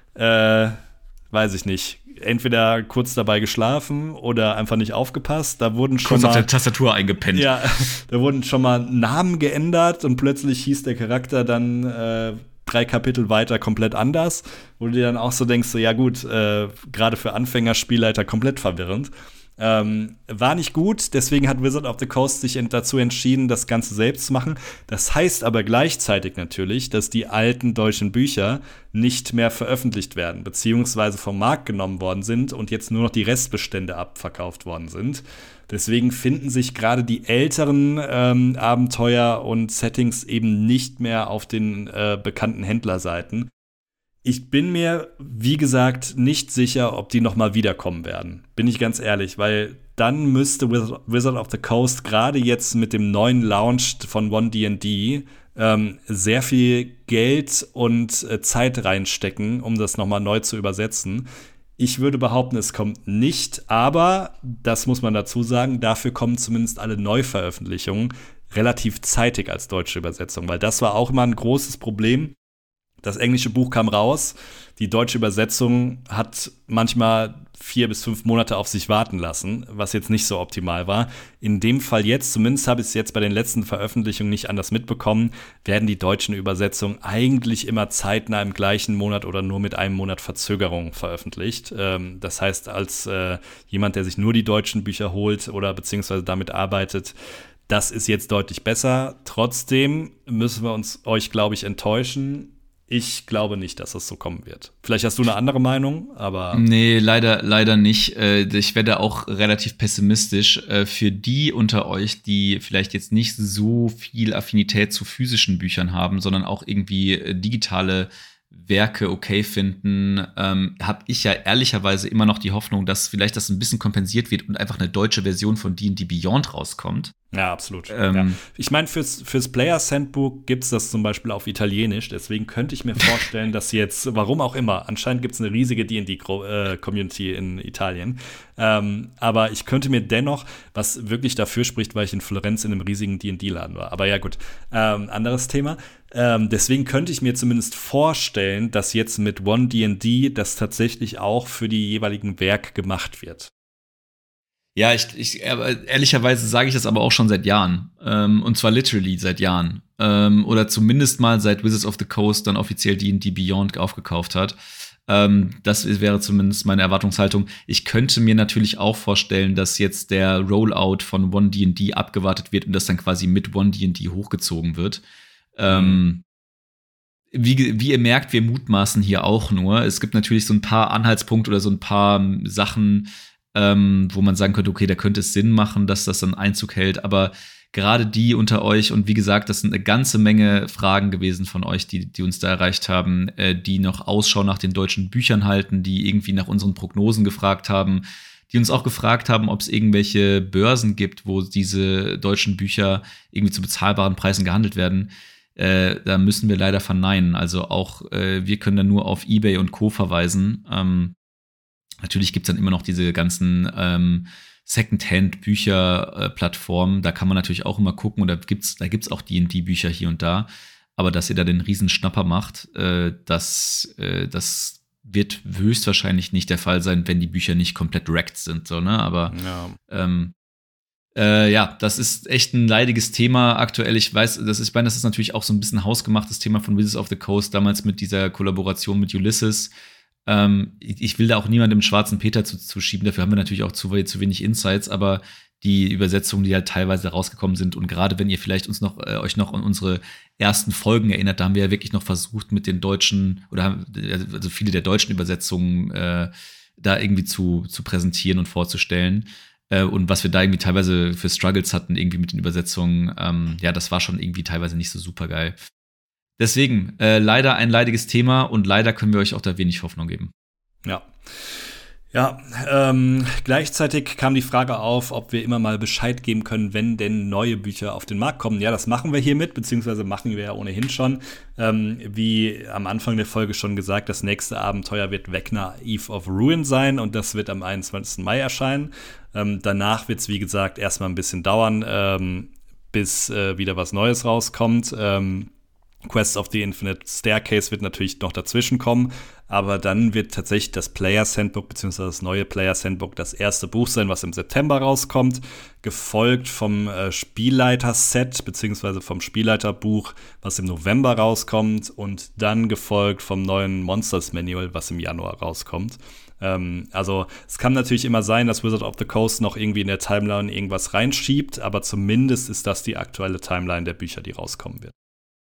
äh, weiß ich nicht. Entweder kurz dabei geschlafen oder einfach nicht aufgepasst. Da wurden schon kurz mal, auf der Tastatur eingepennt. Ja, da wurden schon mal Namen geändert und plötzlich hieß der Charakter dann äh, drei Kapitel weiter komplett anders. Wo du dir dann auch so denkst, so, ja gut, äh, gerade für Anfängerspielleiter komplett verwirrend. Ähm, war nicht gut, deswegen hat Wizard of the Coast sich dazu entschieden, das Ganze selbst zu machen. Das heißt aber gleichzeitig natürlich, dass die alten deutschen Bücher nicht mehr veröffentlicht werden, beziehungsweise vom Markt genommen worden sind und jetzt nur noch die Restbestände abverkauft worden sind. Deswegen finden sich gerade die älteren ähm, Abenteuer und Settings eben nicht mehr auf den äh, bekannten Händlerseiten. Ich bin mir, wie gesagt, nicht sicher, ob die noch mal wiederkommen werden. Bin ich ganz ehrlich, weil dann müsste Wizard of the Coast gerade jetzt mit dem neuen Launch von One D and D ähm, sehr viel Geld und äh, Zeit reinstecken, um das noch mal neu zu übersetzen. Ich würde behaupten, es kommt nicht, aber, das muss man dazu sagen, dafür kommen zumindest alle Neuveröffentlichungen relativ zeitig als deutsche Übersetzung, weil das war auch immer ein großes Problem. Das englische Buch kam raus, die deutsche Übersetzung hat manchmal vier bis fünf Monate auf sich warten lassen, was jetzt nicht so optimal war. In dem Fall jetzt, zumindest habe ich es jetzt bei den letzten Veröffentlichungen nicht anders mitbekommen, werden die deutschen Übersetzungen eigentlich immer zeitnah im gleichen Monat oder nur mit einem Monat Verzögerung veröffentlicht. Ähm, das heißt, als äh, jemand, der sich nur die deutschen Bücher holt oder beziehungsweise damit arbeitet, Das ist jetzt deutlich besser. Trotzdem müssen wir uns euch, glaube ich, enttäuschen. Ich glaube nicht, dass das so kommen wird. Vielleicht hast du eine andere Meinung, aber Nee, leider, leider nicht. Ich werde auch relativ pessimistisch. Für die unter euch, die vielleicht jetzt nicht so viel Affinität zu physischen Büchern haben, sondern auch irgendwie digitale Werke okay finden, ähm, habe ich ja ehrlicherweise immer noch die Hoffnung, dass vielleicht das ein bisschen kompensiert wird und einfach eine deutsche Version von D und D Beyond rauskommt. ja, absolut. Ähm, ja. Ich meine, fürs, fürs Players Handbook gibt es das zum Beispiel auf Italienisch. Deswegen könnte ich mir vorstellen, dass jetzt, warum auch immer, anscheinend gibt es eine riesige D und D-Community in Italien. Ähm, aber ich könnte mir dennoch, was wirklich dafür spricht, weil ich in Florenz in einem riesigen D und D-Laden war. Aber ja, gut, ähm, anderes Thema. Ähm, deswegen könnte ich mir zumindest vorstellen, dass jetzt mit One D und D das tatsächlich auch für die jeweiligen Werke gemacht wird. Ja, ich, ich ehrlicherweise sage ich das aber auch schon seit Jahren. Ähm, und zwar literally seit Jahren. Ähm, oder zumindest mal seit Wizards of the Coast dann offiziell D und D Beyond aufgekauft hat. Ähm, das wäre zumindest meine Erwartungshaltung. Ich könnte mir natürlich auch vorstellen, dass jetzt der Rollout von One D und D abgewartet wird und das dann quasi mit One D und D hochgezogen wird. Ähm, wie, wie ihr merkt, wir mutmaßen hier auch nur. Es gibt natürlich so ein paar Anhaltspunkte oder so ein paar Sachen, ähm, wo man sagen könnte, okay, da könnte es Sinn machen, dass das dann Einzug hält. Aber gerade die unter euch, und wie gesagt, das sind eine ganze Menge Fragen gewesen von euch, die, die uns da erreicht haben, äh, die noch Ausschau nach den deutschen Büchern halten, die irgendwie nach unseren Prognosen gefragt haben, die uns auch gefragt haben, ob es irgendwelche Börsen gibt, wo diese deutschen Bücher irgendwie zu bezahlbaren Preisen gehandelt werden. Äh, da müssen wir leider verneinen. Also auch äh, wir können da nur auf eBay und Co. verweisen. Ähm, natürlich gibt es dann immer noch diese ganzen ähm, Secondhand-Bücher-Plattformen. Da kann man natürlich auch immer gucken. Und da gibt's, da gibt's auch D und D-Bücher hier und da. Aber dass ihr da den riesen Schnapper macht, äh, das, äh, das wird höchstwahrscheinlich nicht der Fall sein, wenn die Bücher nicht komplett wrecked sind. So, ne? Aber Ja. ähm, Äh, ja, das ist echt ein leidiges Thema aktuell. Ich weiß, das ist, ich meine, das ist natürlich auch so ein bisschen hausgemachtes Thema von Wizards of the Coast, damals mit dieser Kollaboration mit Ulysses. Ähm, ich, ich will da auch niemandem im schwarzen Peter zu, zu schieben, dafür haben wir natürlich auch zu, zu wenig Insights, aber die Übersetzungen, die halt teilweise rausgekommen sind und gerade wenn ihr vielleicht uns noch, äh, euch noch an unsere ersten Folgen erinnert, da haben wir ja wirklich noch versucht, mit den deutschen, oder haben, also viele der deutschen Übersetzungen äh, da irgendwie zu, zu präsentieren und vorzustellen. Und was wir da irgendwie teilweise für Struggles hatten, irgendwie mit den Übersetzungen, ähm, ja, das war schon irgendwie teilweise nicht so super geil. Deswegen, äh, leider ein leidiges Thema und leider können wir euch auch da wenig Hoffnung geben. Ja. Ja, ähm, gleichzeitig kam die Frage auf, ob wir immer mal Bescheid geben können, wenn denn neue Bücher auf den Markt kommen. Ja, das machen wir hiermit, beziehungsweise machen wir ja ohnehin schon. Ähm, wie am Anfang der Folge schon gesagt, das nächste Abenteuer wird Vecna Eve of Ruin sein und das wird am einundzwanzigsten Mai erscheinen. Ähm, danach wird es, wie gesagt, erstmal ein bisschen dauern, ähm, bis äh, wieder was Neues rauskommt. Ähm, Quest of the Infinite Staircase wird natürlich noch dazwischen kommen, aber dann wird tatsächlich das Players Handbook bzw. das neue Players Handbook das erste Buch sein, was im September rauskommt, gefolgt vom äh, Spielleiter-Set bzw. vom Spielleiterbuch, was im November rauskommt und dann gefolgt vom neuen Monsters Manual, was im Januar rauskommt. Ähm, also es kann natürlich immer sein, dass Wizard of the Coast noch irgendwie in der Timeline irgendwas reinschiebt, aber zumindest ist das die aktuelle Timeline der Bücher, die rauskommen wird.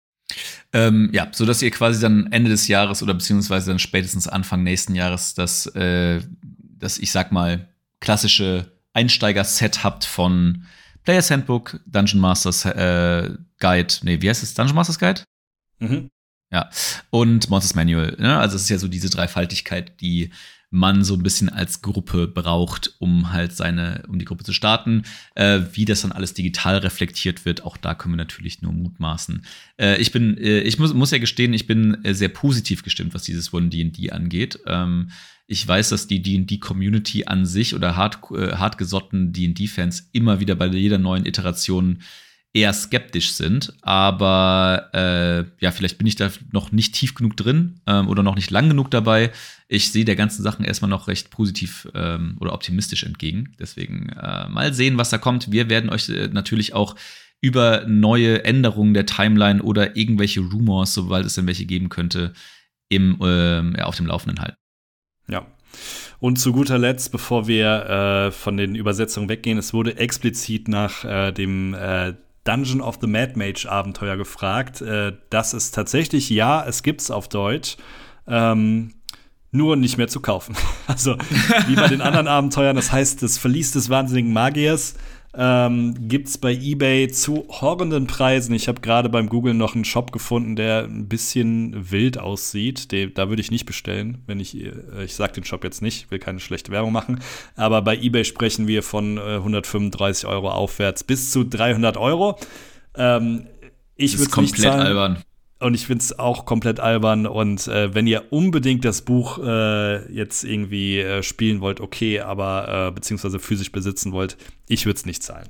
Ähm, ja, so dass ihr quasi dann Ende des Jahres oder beziehungsweise dann spätestens Anfang nächsten Jahres das, äh, das ich sag mal, klassische Einsteiger-Set habt von Players Handbook, Dungeon Masters äh, Guide, nee, wie heißt es? Dungeon Masters Guide? Mhm. Ja, und Monsters Manual. Ne? Also es ist ja so diese Dreifaltigkeit, die man so ein bisschen als Gruppe braucht, um halt seine, um die Gruppe zu starten. Äh, wie das dann alles digital reflektiert wird, auch da können wir natürlich nur mutmaßen. Äh, ich bin, äh, ich muss, muss ja gestehen, ich bin äh, sehr positiv gestimmt, was dieses One D und D angeht. Ähm, ich weiß, dass die D und D-Community an sich oder hart, äh, hartgesotten D und D-Fans immer wieder bei jeder neuen Iteration eher skeptisch sind, aber äh, ja, vielleicht bin ich da noch nicht tief genug drin ähm, oder noch nicht lang genug dabei. Ich sehe der ganzen Sachen erstmal noch recht positiv ähm, oder optimistisch entgegen. Deswegen äh, mal sehen, was da kommt. Wir werden euch äh, natürlich auch über neue Änderungen der Timeline oder irgendwelche Rumors, sobald es denn welche geben könnte, im, äh, ja, auf dem Laufenden halten. Ja. Und zu guter Letzt, bevor wir äh, von den Übersetzungen weggehen, es wurde explizit nach äh, dem äh, Dungeon of the Mad Mage Abenteuer gefragt. Äh, das ist tatsächlich, ja, es gibt's auf Deutsch, ähm, nur nicht mehr zu kaufen. Also wie bei den anderen Abenteuern, das heißt, das Verlies des wahnsinnigen Magiers ähm, gibt's bei eBay zu horrenden Preisen. Ich habe gerade beim Googlen noch einen Shop gefunden, der ein bisschen wild aussieht. Den, da würde ich nicht bestellen, wenn ich, äh, ich sag den Shop jetzt nicht, will keine schlechte Werbung machen. Aber bei eBay sprechen wir von äh, hundertfünfunddreißig Euro aufwärts bis zu dreihundert Euro. Ähm, ich würde es nicht zahlen. Komplett albern. Und ich finde es auch komplett albern. Und äh, wenn ihr unbedingt das Buch äh, jetzt irgendwie äh, spielen wollt, okay, aber äh, beziehungsweise physisch besitzen wollt, ich würde es nicht zahlen.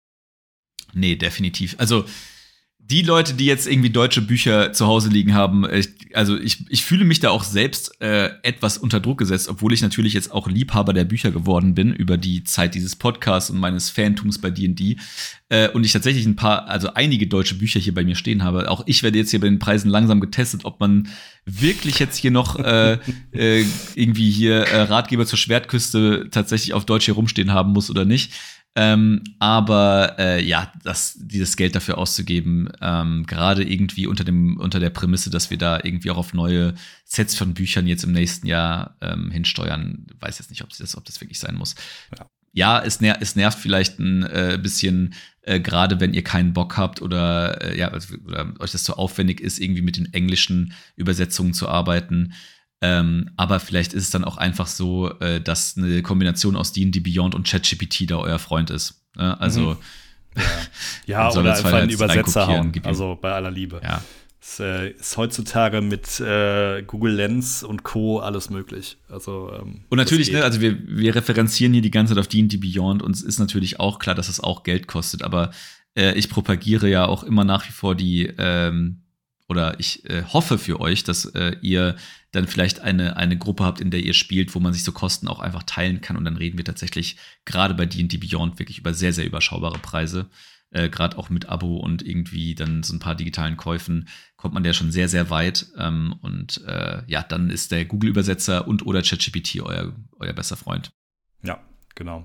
Nee, definitiv. Also die Leute, die jetzt irgendwie deutsche Bücher zu Hause liegen haben, ich, also ich, ich fühle mich da auch selbst äh, etwas unter Druck gesetzt, obwohl ich natürlich jetzt auch Liebhaber der Bücher geworden bin über die Zeit dieses Podcasts und meines Fantums bei D und D. Äh, und ich tatsächlich ein paar, also einige deutsche Bücher hier bei mir stehen habe. Auch ich werde jetzt hier bei den Preisen langsam getestet, ob man wirklich jetzt hier noch äh, äh, irgendwie hier äh, Ratgeber zur Schwertküste tatsächlich auf Deutsch hier rumstehen haben muss oder nicht. Ähm, aber äh, ja, das, dieses Geld dafür auszugeben, ähm, gerade irgendwie unter dem unter der Prämisse, dass wir da irgendwie auch auf neue Sets von Büchern jetzt im nächsten Jahr ähm, hinsteuern, weiß jetzt nicht, ob das, ob das wirklich sein muss. Ja, ja es, ner- es nervt vielleicht ein äh, bisschen, äh, gerade wenn ihr keinen Bock habt oder, äh, ja, also, oder euch das zu aufwendig ist, irgendwie mit den englischen Übersetzungen zu arbeiten. Ähm, aber vielleicht ist es dann auch einfach so, äh, dass eine Kombination aus D und D Beyond und ChatGPT da euer Freund ist. Ne? Also mhm. ja, ja oder einfach einen Übersetzer hauen. Also bei aller Liebe. Ja. Es äh, ist heutzutage mit äh, Google Lens und Co. alles möglich. Also ähm, und natürlich, ne, also wir, wir referenzieren hier die ganze Zeit auf D und D Beyond und es ist natürlich auch klar, dass es auch Geld kostet. Aber äh, ich propagiere ja auch immer nach wie vor die ähm, oder ich äh, hoffe für euch, dass äh, ihr dann vielleicht eine, eine Gruppe habt, in der ihr spielt, wo man sich so Kosten auch einfach teilen kann. Und dann reden wir tatsächlich gerade bei D und D Beyond wirklich über sehr, sehr überschaubare Preise. Äh, gerade auch mit Abo und irgendwie dann so ein paar digitalen Käufen kommt man ja schon sehr, sehr weit. Ähm, und äh, ja, dann ist der Google-Übersetzer und oder ChatGPT euer, euer bester Freund. Ja, genau.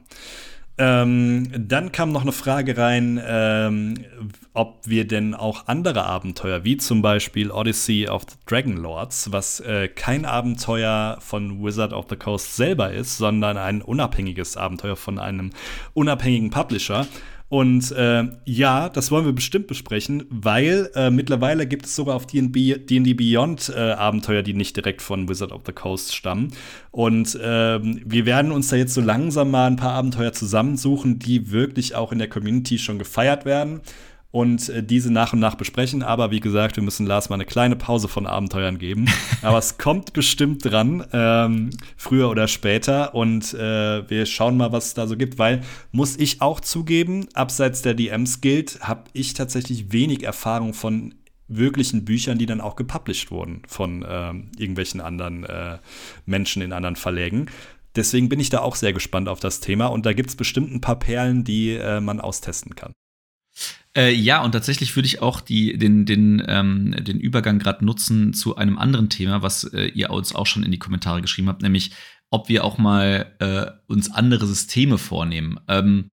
Ähm, dann kam noch eine Frage rein, ähm, ob wir denn auch andere Abenteuer, wie zum Beispiel Odyssey of the Dragonlords, was äh, kein Abenteuer von Wizard of the Coast selber ist, sondern ein unabhängiges Abenteuer von einem unabhängigen Publisher. Und äh, ja, das wollen wir bestimmt besprechen, weil äh, mittlerweile gibt es sogar auf D und D Beyond äh, Abenteuer, die nicht direkt von Wizard of the Coast stammen. Und äh, wir werden uns da jetzt so langsam mal ein paar Abenteuer zusammensuchen, die wirklich auch in der Community schon gefeiert werden und äh, diese nach und nach besprechen. Aber wie gesagt, wir müssen Lars mal eine kleine Pause von Abenteuern geben. Aber es kommt bestimmt dran, ähm, früher oder später. Und äh, wir schauen mal, was es da so gibt. Weil, muss ich auch zugeben, abseits der D Ms Guild, habe ich tatsächlich wenig Erfahrung von wirklichen Büchern, die dann auch gepublished wurden von ähm, irgendwelchen anderen äh, Menschen in anderen Verlägen. Deswegen bin ich da auch sehr gespannt auf das Thema. Und da gibt es bestimmt ein paar Perlen, die äh, man austesten kann. Äh, ja, und tatsächlich würde ich auch die, den, den, ähm, den Übergang gerade nutzen zu einem anderen Thema, was äh, ihr uns auch schon in die Kommentare geschrieben habt, nämlich ob wir auch mal äh, uns andere Systeme vornehmen. Ähm,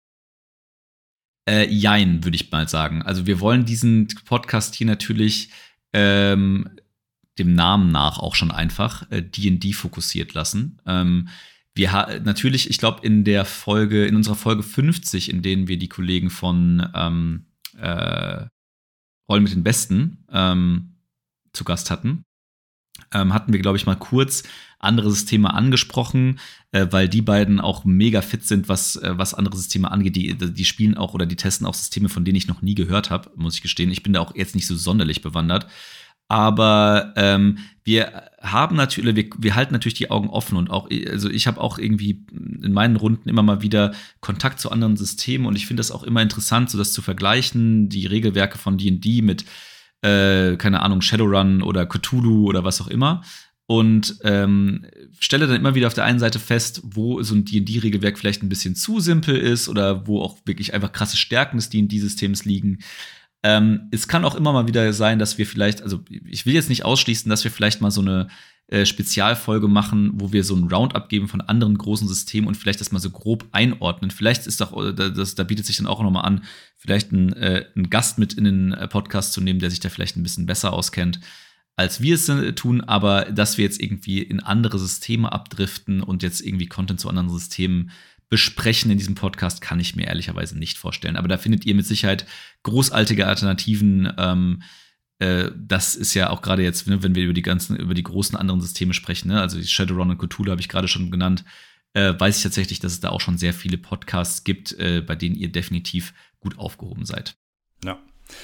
äh, jein, würde ich mal sagen. Also wir wollen diesen Podcast hier natürlich ähm, dem Namen nach auch schon einfach äh, D und D fokussiert lassen. Ähm, Wir haben natürlich, ich glaube, in der Folge, in unserer Folge fünfzig, in denen wir die Kollegen von ähm, äh, Rollen mit den Besten ähm, zu Gast hatten, ähm, hatten wir, glaube ich, mal kurz andere Systeme angesprochen, äh, weil die beiden auch mega fit sind, was, äh, was andere Systeme angeht. Die, die spielen auch oder die testen auch Systeme, von denen ich noch nie gehört habe, muss ich gestehen. Ich bin da auch jetzt nicht so sonderlich bewandert. Aber ähm, wir haben natürlich, wir, wir halten natürlich die Augen offen und auch, also ich habe auch irgendwie in meinen Runden immer mal wieder Kontakt zu anderen Systemen und ich finde das auch immer interessant, so das zu vergleichen, die Regelwerke von D und D mit, äh, keine Ahnung, Shadowrun oder Cthulhu oder was auch immer. Und ähm, stelle dann immer wieder auf der einen Seite fest, wo so ein D und D-Regelwerk vielleicht ein bisschen zu simpel ist oder wo auch wirklich einfach krasse Stärken des D und D-Systems liegen. Ähm, es kann auch immer mal wieder sein, dass wir vielleicht, also ich will jetzt nicht ausschließen, dass wir vielleicht mal so eine äh, Spezialfolge machen, wo wir so ein Roundup geben von anderen großen Systemen und vielleicht das mal so grob einordnen. Vielleicht ist doch, das, da bietet sich dann auch nochmal an, vielleicht einen, äh, einen Gast mit in den Podcast zu nehmen, der sich da vielleicht ein bisschen besser auskennt, als wir es tun, aber dass wir jetzt irgendwie in andere Systeme abdriften und jetzt irgendwie Content zu anderen Systemen besprechen in diesem Podcast, kann ich mir ehrlicherweise nicht vorstellen. Aber da findet ihr mit Sicherheit großartige Alternativen. Ähm, äh, das ist ja auch gerade jetzt, ne, wenn wir über die ganzen, über die großen anderen Systeme sprechen, ne, also Shadowrun und Cthulhu habe ich gerade schon genannt, äh, weiß ich tatsächlich, dass es da auch schon sehr viele Podcasts gibt, äh, bei denen ihr definitiv gut aufgehoben seid. Ja.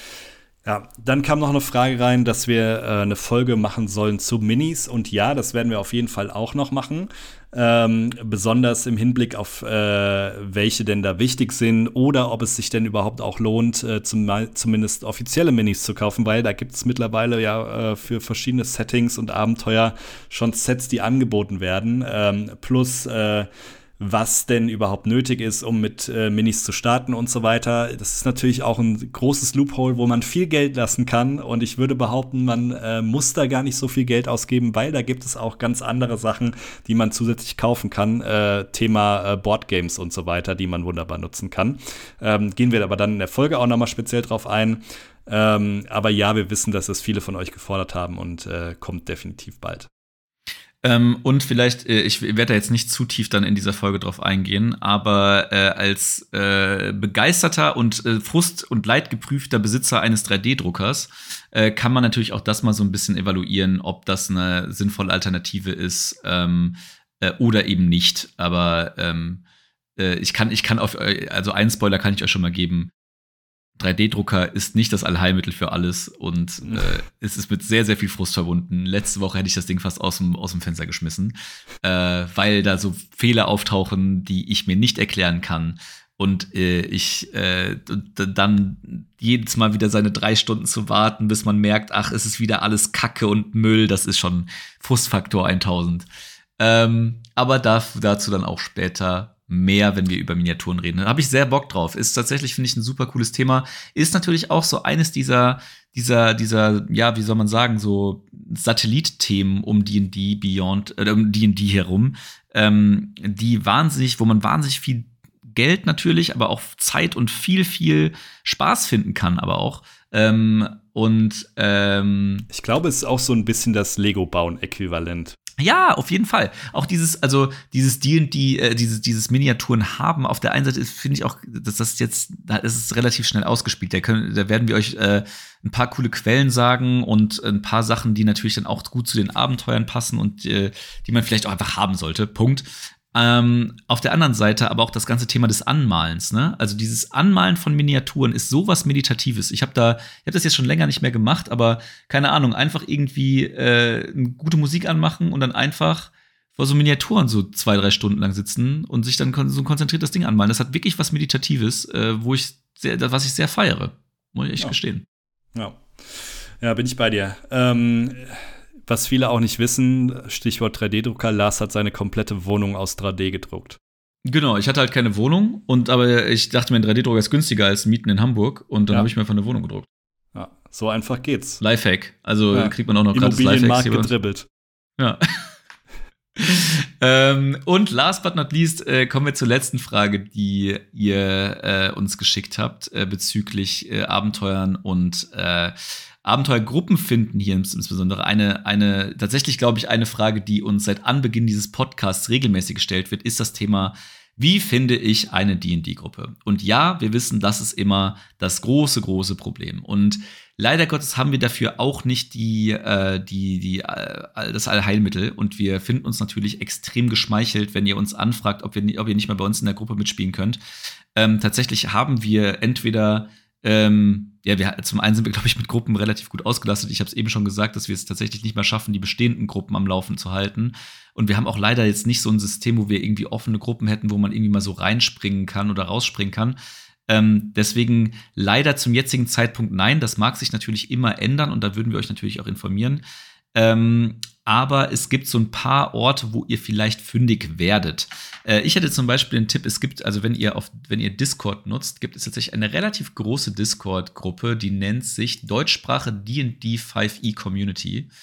Ja, dann kam noch eine Frage rein, dass wir äh, eine Folge machen sollen zu Minis. Und ja, das werden wir auf jeden Fall auch noch machen. Ähm, besonders im Hinblick auf, äh, welche denn da wichtig sind oder ob es sich denn überhaupt auch lohnt, äh, zum, zumindest offizielle Minis zu kaufen, weil da gibt es mittlerweile ja äh, für verschiedene Settings und Abenteuer schon Sets, die angeboten werden. Ähm, plus äh, was denn überhaupt nötig ist, um mit äh, Minis zu starten und so weiter. Das ist natürlich auch ein großes Loophole, wo man viel Geld lassen kann. Und ich würde behaupten, man äh, muss da gar nicht so viel Geld ausgeben, weil da gibt es auch ganz andere Sachen, die man zusätzlich kaufen kann. Äh, Thema äh, Boardgames und so weiter, die man wunderbar nutzen kann. Ähm, gehen wir aber dann in der Folge auch noch mal speziell drauf ein. Ähm, aber ja, wir wissen, dass es viele von euch gefordert haben und äh, kommt definitiv bald. Ähm, und vielleicht, äh, ich werde da jetzt nicht zu tief dann in dieser Folge drauf eingehen, aber äh, als äh, begeisterter und äh, frust- und leidgeprüfter Besitzer eines drei D-Druckers äh, kann man natürlich auch das mal so ein bisschen evaluieren, ob das eine sinnvolle Alternative ist ähm, äh, oder eben nicht. Aber ähm, äh, ich kann, ich kann auf, also einen Spoiler kann ich euch schon mal geben. drei D-Drucker ist nicht das Allheilmittel für alles und äh, es ist mit sehr, sehr viel Frust verbunden. Letzte Woche hätte ich das Ding fast aus dem, aus dem Fenster geschmissen, äh, weil da so Fehler auftauchen, die ich mir nicht erklären kann. Und äh, ich äh, dann jedes Mal wieder seine drei Stunden zu warten, bis man merkt, ach, es ist wieder alles Kacke und Müll, das ist schon Frustfaktor tausend. Ähm, aber darf, dazu dann auch später mehr, wenn wir über Miniaturen reden. Da habe ich sehr Bock drauf. Ist tatsächlich, finde ich, ein super cooles Thema. Ist natürlich auch so eines dieser, dieser, dieser, ja, wie soll man sagen, so Satellitthemen um D und D Beyond, äh, um D und D herum, ähm, die wahnsinnig, wo man wahnsinnig viel Geld natürlich, aber auch Zeit und viel, viel Spaß finden kann, aber auch. Ähm, und ähm, ich glaube, es ist auch so ein bisschen das Lego-Bauen-Äquivalent. Ja, auf jeden Fall. Auch dieses, also dieses D und D, äh, dieses, dieses Miniaturen haben. Auf der einen Seite finde ich auch, dass das jetzt, da ist es relativ schnell ausgespielt. Da, können, da werden wir euch äh, ein paar coole Quellen sagen und ein paar Sachen, die natürlich dann auch gut zu den Abenteuern passen und äh, die man vielleicht auch einfach haben sollte. Punkt. Ähm, auf der anderen Seite aber auch das ganze Thema des Anmalens, ne? Also dieses Anmalen von Miniaturen ist sowas Meditatives. Ich habe da, ich habe das jetzt schon länger nicht mehr gemacht, aber keine Ahnung, einfach irgendwie äh, eine gute Musik anmachen und dann einfach vor so Miniaturen so zwei, drei Stunden lang sitzen und sich dann kon- so konzentriert das Ding anmalen. Das hat wirklich was Meditatives, äh, wo ich sehr, was ich sehr feiere, muss ich echt ja. gestehen. Ja. Ja, bin ich bei dir. Ähm Was viele auch nicht wissen, Stichwort drei D-Drucker, Lars hat seine komplette Wohnung aus drei D gedruckt. Genau, ich hatte halt keine Wohnung, und aber ich dachte mir, ein drei D-Drucker ist günstiger als Mieten in Hamburg, und dann ja. habe ich mir einfach eine Wohnung gedruckt. Ja, so einfach geht's. Lifehack, also ja. kriegt man auch noch gratis Immobilienmarkt gedribbelt. Ja. ähm, und last but not least äh, kommen wir zur letzten Frage, die ihr äh, uns geschickt habt äh, bezüglich äh, Abenteuern und äh, Abenteuergruppen finden hier insbesondere. Eine, eine, tatsächlich glaube ich, eine Frage, die uns seit Anbeginn dieses Podcasts regelmäßig gestellt wird, ist das Thema: Wie finde ich eine D und D-Gruppe? Und ja, wir wissen, das ist immer das große, große Problem. Und leider Gottes haben wir dafür auch nicht die, äh, die, die, äh, das Allheilmittel. Und wir finden uns natürlich extrem geschmeichelt, wenn ihr uns anfragt, ob, wir, ob ihr nicht mal bei uns in der Gruppe mitspielen könnt. Ähm, tatsächlich haben wir entweder Ähm, ja, wir, zum einen sind wir, glaube ich, mit Gruppen relativ gut ausgelastet. Ich habe es eben schon gesagt, dass wir es tatsächlich nicht mehr schaffen, die bestehenden Gruppen am Laufen zu halten. Und wir haben auch leider jetzt nicht so ein System, wo wir irgendwie offene Gruppen hätten, wo man irgendwie mal so reinspringen kann oder rausspringen kann. Ähm, deswegen leider zum jetzigen Zeitpunkt nein. Das mag sich natürlich immer ändern, und da würden wir euch natürlich auch informieren. Ähm, aber es gibt so ein paar Orte, wo ihr vielleicht fündig werdet. Äh, ich hätte zum Beispiel einen Tipp: Es gibt, also wenn ihr auf, wenn ihr Discord nutzt, gibt es tatsächlich eine relativ große Discord-Gruppe, die nennt sich Deutschsprache D und D fünf e Community.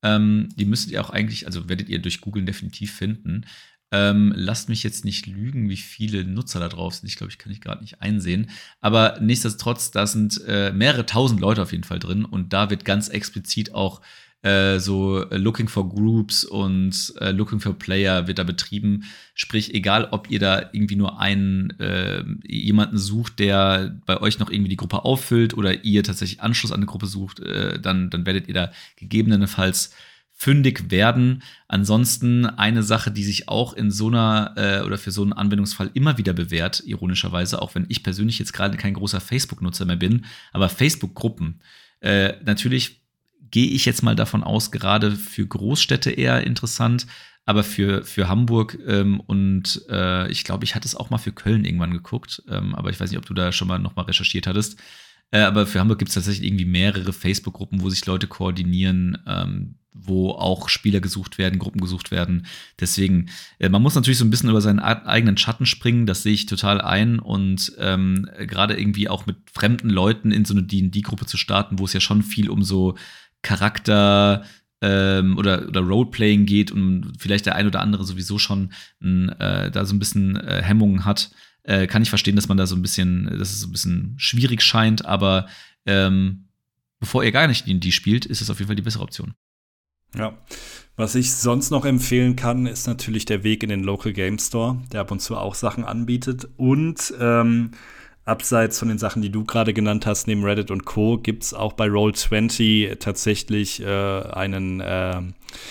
Ähm, die müsstet ihr auch eigentlich, also werdet ihr durch Googlen definitiv finden. Ähm, lasst mich jetzt nicht lügen, wie viele Nutzer da drauf sind. Ich glaube, ich kann ich gerade nicht einsehen. Aber nichtsdestotrotz, da sind äh, mehrere tausend Leute auf jeden Fall drin. Und da wird ganz explizit auch äh, so äh, Looking for Groups und äh, Looking for Player wird da betrieben. Sprich, egal, ob ihr da irgendwie nur einen äh, jemanden sucht, der bei euch noch irgendwie die Gruppe auffüllt oder ihr tatsächlich Anschluss an eine Gruppe sucht, äh, dann, dann werdet ihr da gegebenenfalls fündig werden. Ansonsten eine Sache, die sich auch in so einer äh, oder für so einen Anwendungsfall immer wieder bewährt, ironischerweise, auch wenn ich persönlich jetzt gerade kein großer Facebook-Nutzer mehr bin, aber Facebook-Gruppen. Äh, natürlich gehe ich jetzt mal davon aus, gerade für Großstädte eher interessant, aber für, für Hamburg ähm, und äh, ich glaube, ich hatte es auch mal für Köln irgendwann geguckt, ähm, aber ich weiß nicht, ob du da schon mal noch mal recherchiert hattest. Äh, aber für Hamburg gibt es tatsächlich irgendwie mehrere Facebook-Gruppen, wo sich Leute koordinieren, ähm, wo auch Spieler gesucht werden, Gruppen gesucht werden. Deswegen, äh, man muss natürlich so ein bisschen über seinen eigenen Schatten springen, das sehe ich total ein. Und ähm, gerade irgendwie auch mit fremden Leuten in so eine D und D-Gruppe zu starten, wo es ja schon viel um so Charakter ähm, oder, oder Roleplaying geht und vielleicht der ein oder andere sowieso schon äh, da so ein bisschen äh, Hemmungen hat, äh, kann ich verstehen, dass man da so ein bisschen, dass es so ein bisschen schwierig scheint, aber ähm, bevor ihr gar nicht D und D spielt, ist es auf jeden Fall die bessere Option. Ja, was ich sonst noch empfehlen kann, ist natürlich der Weg in den Local Game Store, der ab und zu auch Sachen anbietet. Und ähm, abseits von den Sachen, die du gerade genannt hast, neben Reddit und Co., gibt es auch bei Roll zwanzig tatsächlich äh, einen äh,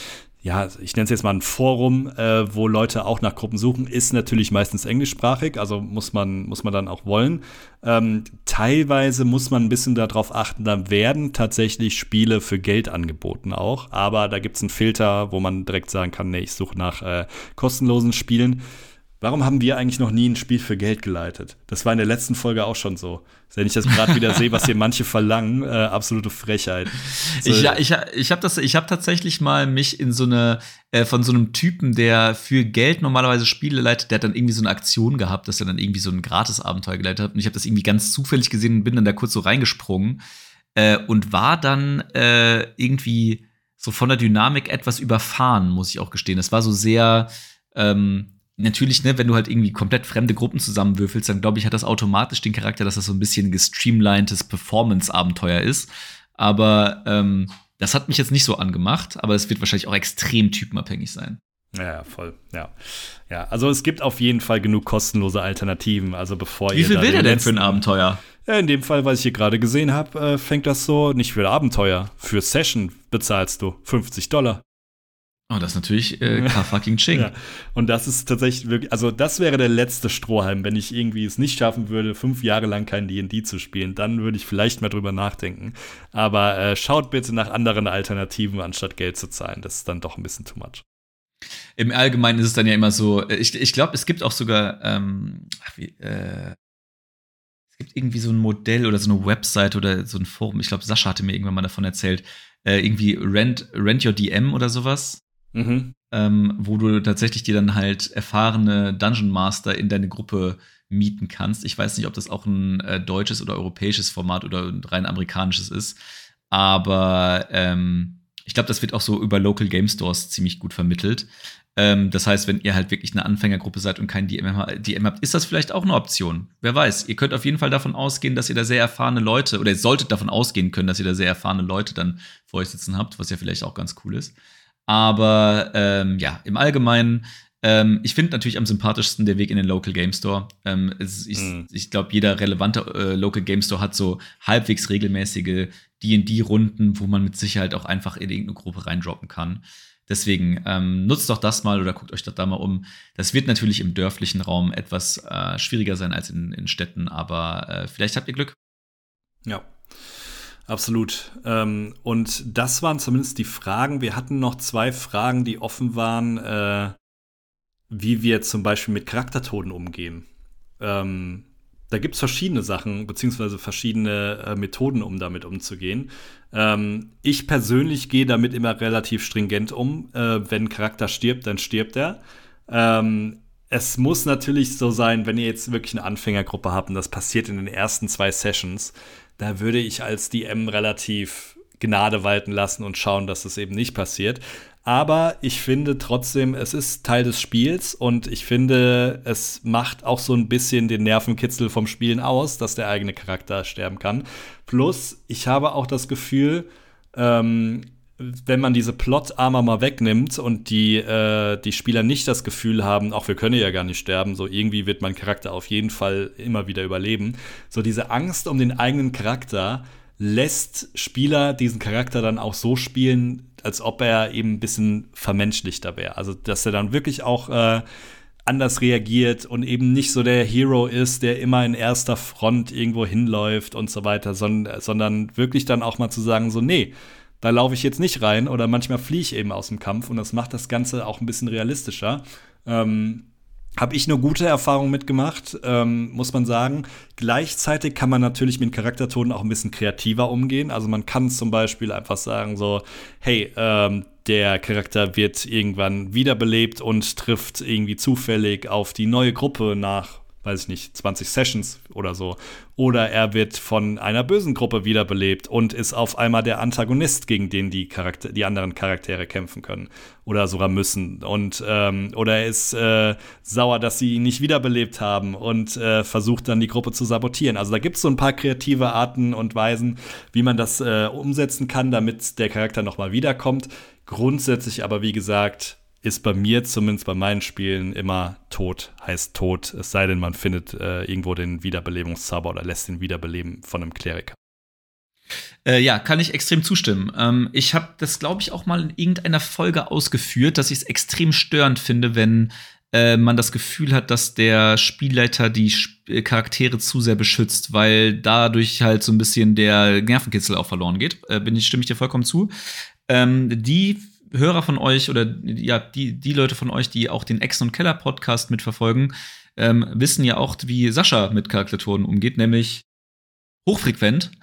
ja, ich nenne es jetzt mal ein Forum, äh, wo Leute auch nach Gruppen suchen, ist natürlich meistens englischsprachig, also muss man, muss man dann auch wollen. Ähm, teilweise muss man ein bisschen darauf achten, da werden tatsächlich Spiele für Geld angeboten auch, aber da gibt es einen Filter, wo man direkt sagen kann, nee, ich suche nach äh, kostenlosen Spielen. Warum haben wir eigentlich noch nie ein Spiel für Geld geleitet? Das war in der letzten Folge auch schon so. Wenn ich das gerade wieder sehe, was hier manche verlangen, äh, absolute Frechheit. So. Ich, ich, ich habe das, ich habe tatsächlich mal mich in so eine äh, von so einem Typen, der für Geld normalerweise Spiele leitet, der hat dann irgendwie so eine Aktion gehabt, dass er dann irgendwie so ein Gratis-Abenteuer geleitet hat. Und ich habe das irgendwie ganz zufällig gesehen und bin dann da kurz so reingesprungen äh, und war dann äh, irgendwie so von der Dynamik etwas überfahren, muss ich auch gestehen. Das war so sehr ähm, Natürlich, ne, wenn du halt irgendwie komplett fremde Gruppen zusammenwürfelst, dann glaube ich, hat das automatisch den Charakter, dass das so ein bisschen gestreamlinedes Performance-Abenteuer ist. Aber ähm, das hat mich jetzt nicht so angemacht, aber es wird wahrscheinlich auch extrem typenabhängig sein. Ja, ja, voll, ja. Ja, also es gibt auf jeden Fall genug kostenlose Alternativen. Also bevor Wie ihr viel will der denn für ein Abenteuer? Ja, in dem Fall, was ich hier gerade gesehen habe, äh, fängt das so, nicht für Abenteuer, für Session bezahlst du fünfzig Dollar. Oh, das ist natürlich äh, fucking Ching. Ja. Und das ist tatsächlich wirklich, also das wäre der letzte Strohhalm, wenn ich irgendwie es nicht schaffen würde, fünf Jahre lang kein D und D zu spielen, dann würde ich vielleicht mal drüber nachdenken. Aber äh, schaut bitte nach anderen Alternativen, anstatt Geld zu zahlen. Das ist dann doch ein bisschen too much. Im Allgemeinen ist es dann ja immer so, ich, ich glaube, es gibt auch sogar, ähm, ach, wie, äh, es gibt irgendwie so ein Modell oder so eine Website oder so ein Forum, ich glaube, Sascha hatte mir irgendwann mal davon erzählt, äh, irgendwie Rent, Rent Your D M oder sowas. Mhm. Ähm, wo du tatsächlich dir dann halt erfahrene Dungeon Master in deine Gruppe mieten kannst. Ich weiß nicht, ob das auch ein äh, deutsches oder europäisches Format oder ein rein amerikanisches ist, aber ähm, ich glaube, das wird auch so über Local Game Stores ziemlich gut vermittelt. Ähm, das heißt, wenn ihr halt wirklich eine Anfängergruppe seid und kein D M habt, ist das vielleicht auch eine Option. Wer weiß. Ihr könnt auf jeden Fall davon ausgehen, dass ihr da sehr erfahrene Leute, oder ihr solltet davon ausgehen können, dass ihr da sehr erfahrene Leute dann vor euch sitzen habt, was ja vielleicht auch ganz cool ist. Aber ähm, ja, im Allgemeinen, ähm, ich finde natürlich am sympathischsten der Weg in den Local Game Store. Ähm, es, ich mm. ich glaube, jeder relevante äh, Local Game Store hat so halbwegs regelmäßige D und D-Runden, wo man mit Sicherheit auch einfach in irgendeine Gruppe reindroppen kann. Deswegen ähm, nutzt doch das mal oder guckt euch doch da mal um. Das wird natürlich im dörflichen Raum etwas äh, schwieriger sein als in, in Städten, aber äh, vielleicht habt ihr Glück. Ja. Absolut. Ähm, und das waren zumindest die Fragen. Wir hatten noch zwei Fragen, die offen waren, äh, wie wir zum Beispiel mit Charaktertoten umgehen. Ähm, da gibt es verschiedene Sachen, beziehungsweise verschiedene äh, Methoden, um damit umzugehen. Ähm, ich persönlich gehe damit immer relativ stringent um. Äh, wenn ein Charakter stirbt, dann stirbt er. Ähm, es muss natürlich so sein, wenn ihr jetzt wirklich eine Anfängergruppe habt, und das passiert in den ersten zwei Sessions, da würde ich als D M relativ Gnade walten lassen und schauen, dass es eben nicht passiert. Aber ich finde trotzdem, es ist Teil des Spiels und ich finde, es macht auch so ein bisschen den Nervenkitzel vom Spielen aus, dass der eigene Charakter sterben kann. Plus, ich habe auch das Gefühl, ähm, wenn man diese Plot-Armor mal wegnimmt und die, äh, die Spieler nicht das Gefühl haben, auch wir können ja gar nicht sterben, so irgendwie wird mein Charakter auf jeden Fall immer wieder überleben. So diese Angst um den eigenen Charakter lässt Spieler diesen Charakter dann auch so spielen, als ob er eben ein bisschen vermenschlichter wäre. Also, dass er dann wirklich auch äh, anders reagiert und eben nicht so der Hero ist, der immer in erster Front irgendwo hinläuft und so weiter, sondern, sondern wirklich dann auch mal zu sagen, so, nee, da laufe ich jetzt nicht rein oder manchmal fliehe ich eben aus dem Kampf und das macht das Ganze auch ein bisschen realistischer. Ähm, Habe ich nur gute Erfahrungen mitgemacht, ähm, muss man sagen. Gleichzeitig kann man natürlich mit Charaktertonen auch ein bisschen kreativer umgehen. Also man kann zum Beispiel einfach sagen so, hey, ähm, der Charakter wird irgendwann wiederbelebt und trifft irgendwie zufällig auf die neue Gruppe nach, weiß ich nicht, zwanzig Sessions oder so. Oder er wird von einer bösen Gruppe wiederbelebt und ist auf einmal der Antagonist, gegen den die, Charakter- die anderen Charaktere kämpfen können. Oder sogar müssen. Und, ähm, oder er ist äh, sauer, dass sie ihn nicht wiederbelebt haben und äh, versucht dann die Gruppe zu sabotieren. Also da gibt es so ein paar kreative Arten und Weisen, wie man das äh, umsetzen kann, damit der Charakter noch mal wiederkommt. Grundsätzlich aber, wie gesagt, ist bei mir zumindest bei meinen Spielen immer Tod heißt Tod, es sei denn, man findet äh, irgendwo den Wiederbelebungszauber oder lässt ihn wiederbeleben von einem Kleriker. Äh, ja, kann ich extrem zustimmen. Ähm, ich habe das, glaube ich, auch mal in irgendeiner Folge ausgeführt, dass ich es extrem störend finde, wenn äh, man das Gefühl hat, dass der Spielleiter die Sp- Charaktere zu sehr beschützt, weil dadurch halt so ein bisschen der Nervenkitzel auch verloren geht. Äh, bin ich, stimme ich dir vollkommen zu. Ähm, die Hörer von euch oder ja, die, die Leute von euch, die auch den Ex- und Keller-Podcast mitverfolgen, ähm, wissen ja auch, wie Sascha mit Charaktertonen umgeht, nämlich hochfrequent.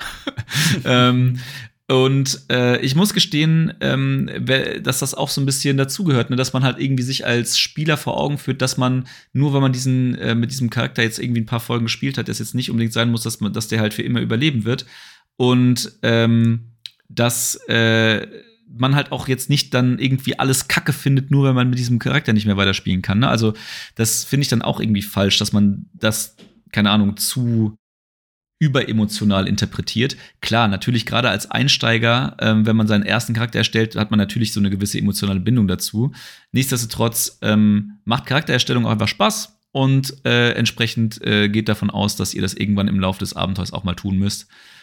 ähm, und äh, ich muss gestehen, ähm, dass das auch so ein bisschen dazugehört, ne? Dass man halt irgendwie sich als Spieler vor Augen führt, dass man nur, wenn man diesen äh, mit diesem Charakter jetzt irgendwie ein paar Folgen gespielt hat, das jetzt nicht unbedingt sein muss, dass man, dass der halt für immer überleben wird. Und ähm, dass äh, man halt auch jetzt nicht dann irgendwie alles Kacke findet, nur wenn man mit diesem Charakter nicht mehr weiterspielen kann. Ne? Also das finde ich dann auch irgendwie falsch, dass man das, keine Ahnung, zu überemotional interpretiert. Klar, natürlich gerade als Einsteiger, ähm, wenn man seinen ersten Charakter erstellt, hat man natürlich so eine gewisse emotionale Bindung dazu. Nichtsdestotrotz ähm, macht Charaktererstellung auch einfach Spaß und äh, entsprechend äh, geht davon aus, dass ihr das irgendwann im Laufe des Abenteuers auch mal tun müsst.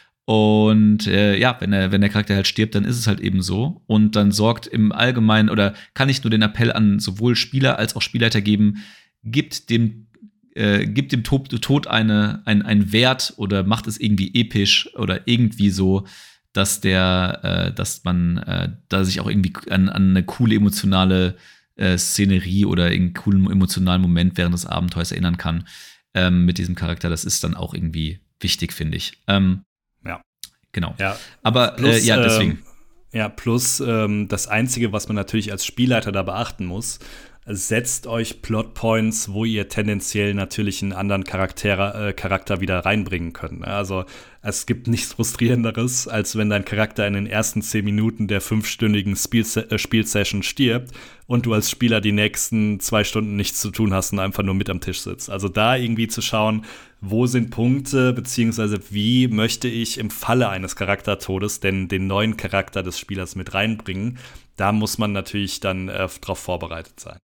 Und äh, ja, wenn der, wenn der Charakter halt stirbt, dann ist es halt eben so. Und dann sorgt im Allgemeinen, oder kann ich nur den Appell an sowohl Spieler als auch Spielleiter geben, gibt dem, äh, gibt dem Tod, Tod eine, ein, einen Wert oder macht es irgendwie episch oder irgendwie so, dass der, äh, dass man äh, da sich auch irgendwie an, an eine coole emotionale äh, Szenerie oder einen coolen emotionalen Moment während des Abenteuers erinnern kann ähm, mit diesem Charakter. Das ist dann auch irgendwie wichtig, finde ich. Ähm, Ja. Genau. Ja. Aber Plus, äh, ja, deswegen. Ähm, ja, plus ähm, das Einzige, was man natürlich als Spielleiter da beachten muss, setzt euch Plotpoints, wo ihr tendenziell natürlich einen anderen Charakter, äh, Charakter wieder reinbringen könnt. Also es gibt nichts Frustrierenderes, als wenn dein Charakter in den ersten zehn Minuten der fünfstündigen Spielse- äh, Spielsession stirbt und du als Spieler die nächsten zwei Stunden nichts zu tun hast und einfach nur mit am Tisch sitzt. Also da irgendwie zu schauen, wo sind Punkte, beziehungsweise wie möchte ich im Falle eines Charaktertodes denn den neuen Charakter des Spielers mit reinbringen, da muss man natürlich dann äh, drauf vorbereitet sein.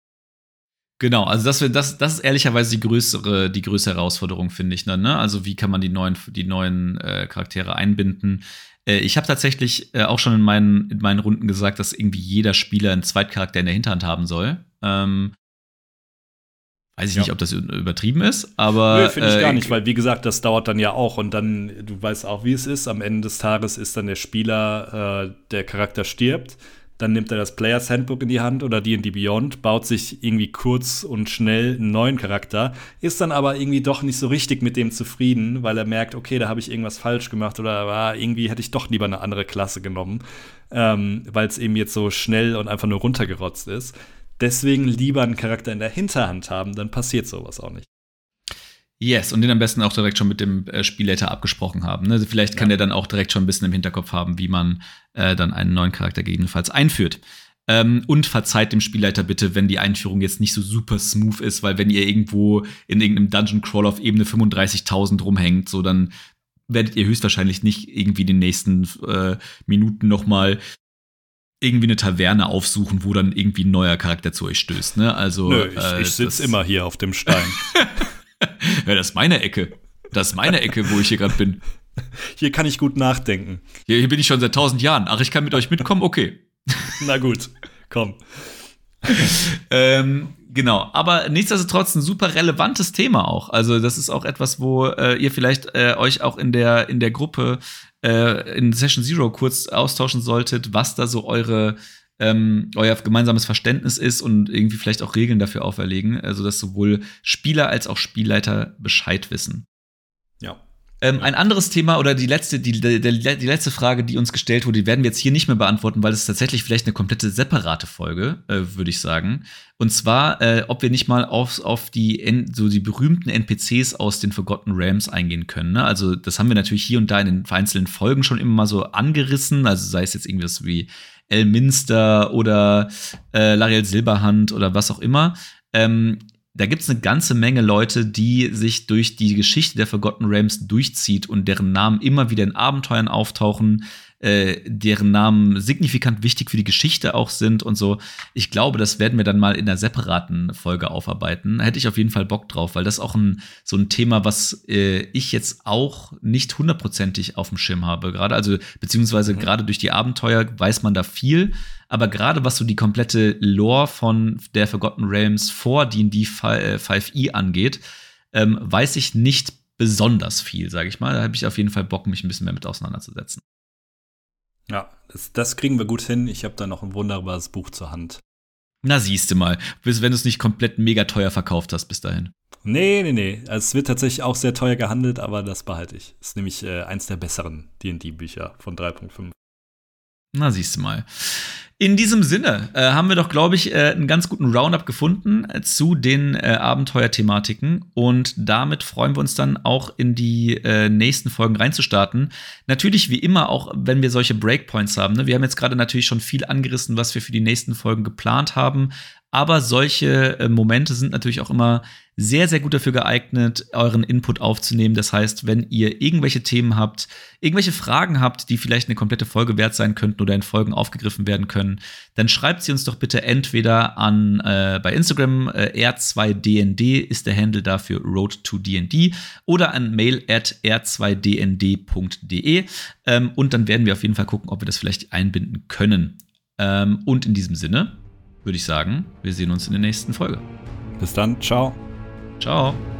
Genau, also das, das, das ist ehrlicherweise die größere, die größere Herausforderung, finde ich. Ne? Also wie kann man die neuen, die neuen äh, Charaktere einbinden? Äh, ich habe tatsächlich äh, auch schon in meinen, in meinen Runden gesagt, dass irgendwie jeder Spieler einen Zweitcharakter in der Hinterhand haben soll. Ähm, weiß ich ja. nicht, ob das übertrieben ist, aber Nö, finde ich gar äh, nicht, weil wie gesagt, das dauert dann ja auch und dann, du weißt auch, wie es ist, am Ende des Tages ist dann der Spieler, äh, der Charakter stirbt, dann nimmt er das Players Handbook in die Hand oder die in die Beyond, baut sich irgendwie kurz und schnell einen neuen Charakter, ist dann aber irgendwie doch nicht so richtig mit dem zufrieden, weil er merkt, okay, da habe ich irgendwas falsch gemacht oder ah, irgendwie hätte ich doch lieber eine andere Klasse genommen, ähm, weil es eben jetzt so schnell und einfach nur runtergerotzt ist. Deswegen lieber einen Charakter in der Hinterhand haben, dann passiert sowas auch nicht. Yes, und den am besten auch direkt schon mit dem äh, Spielleiter abgesprochen haben. Ne? Vielleicht kann ja. der dann auch direkt schon ein bisschen im Hinterkopf haben, wie man äh, dann einen neuen Charakter gegebenenfalls einführt. Ähm, und verzeiht dem Spielleiter bitte, wenn die Einführung jetzt nicht so super smooth ist, weil wenn ihr irgendwo in irgendeinem Dungeon Crawl auf Ebene fünfunddreißigtausend rumhängt, so dann werdet ihr höchstwahrscheinlich nicht irgendwie in den nächsten äh, Minuten noch mal irgendwie eine Taverne aufsuchen, wo dann irgendwie ein neuer Charakter zu euch stößt. Ne? Also, Nö, ich, äh, ich sitze immer hier auf dem Stein. Ja, das ist meine Ecke. Das ist meine Ecke, wo ich hier gerade bin. Hier kann ich gut nachdenken. Hier, hier bin ich schon seit tausend Jahren. Ach, ich kann mit euch mitkommen? Okay. Na gut, komm. ähm, genau, aber nichtsdestotrotz ein super relevantes Thema auch. Also das ist auch etwas, wo äh, ihr vielleicht äh, euch auch in der, in der Gruppe äh, in Session Zero kurz austauschen solltet, was da so eure ähm, euer gemeinsames Verständnis ist und irgendwie vielleicht auch Regeln dafür auferlegen, also dass sowohl Spieler als auch Spielleiter Bescheid wissen. Ja. Ähm, ein anderes Thema oder die letzte, die, die, die letzte Frage, die uns gestellt wurde, die werden wir jetzt hier nicht mehr beantworten, weil es tatsächlich vielleicht eine komplette separate Folge, äh, würde ich sagen. Und zwar, äh, ob wir nicht mal auf, auf die so die berühmten N P Cs aus den Forgotten Realms eingehen können. Ne? Also das haben wir natürlich hier und da in den einzelnen Folgen schon immer mal so angerissen. Also sei es jetzt irgendwas wie Elminster oder äh, Lariel Silberhand oder was auch immer. Ähm, Da gibt es eine ganze Menge Leute, die sich durch die Geschichte der Forgotten Realms durchzieht und deren Namen immer wieder in Abenteuern auftauchen, äh, deren Namen signifikant wichtig für die Geschichte auch sind und so. Ich glaube, das werden wir dann mal in einer separaten Folge aufarbeiten. Da hätte ich auf jeden Fall Bock drauf, weil das auch ein, so ein Thema, was äh, ich jetzt auch nicht hundertprozentig auf dem Schirm habe. Gerade, also beziehungsweise mhm. gerade durch die Abenteuer weiß man da viel. Aber gerade was so die komplette Lore von der Forgotten Realms vor D und D fünf e angeht, ähm, weiß ich nicht besonders viel, sage ich mal. Da habe ich auf jeden Fall Bock, mich ein bisschen mehr mit auseinanderzusetzen. Ja, das, das kriegen wir gut hin. Ich habe da noch ein wunderbares Buch zur Hand. Na, siehste mal. Bis wenn du es nicht komplett mega teuer verkauft hast bis dahin. Nee, nee, nee. Also, es wird tatsächlich auch sehr teuer gehandelt, aber das behalte ich. Ist nämlich äh, eins der besseren D und D-Bücher von drei Punkt fünf. Na, siehst du mal. In diesem Sinne äh, haben wir doch, glaube ich, äh, einen ganz guten Roundup gefunden äh, zu den äh, Abenteuerthematiken. Und damit freuen wir uns dann auch in die äh, nächsten Folgen reinzustarten. Natürlich, wie immer, auch wenn wir solche Breakpoints haben. Ne? Wir haben jetzt gerade natürlich schon viel angerissen, was wir für die nächsten Folgen geplant haben. Aber solche äh, Momente sind natürlich auch immer sehr, sehr gut dafür geeignet, euren Input aufzunehmen. Das heißt, wenn ihr irgendwelche Themen habt, irgendwelche Fragen habt, die vielleicht eine komplette Folge wert sein könnten oder in Folgen aufgegriffen werden können, dann schreibt sie uns doch bitte entweder an äh, bei Instagram, äh, R zwei D N D ist der Handle dafür Road to D and D oder an mail at r zwei d n d punkt d e ähm, und dann werden wir auf jeden Fall gucken, ob wir das vielleicht einbinden können. Ähm, und in diesem Sinne würde ich sagen, wir sehen uns in der nächsten Folge. Bis dann, ciao. Ciao.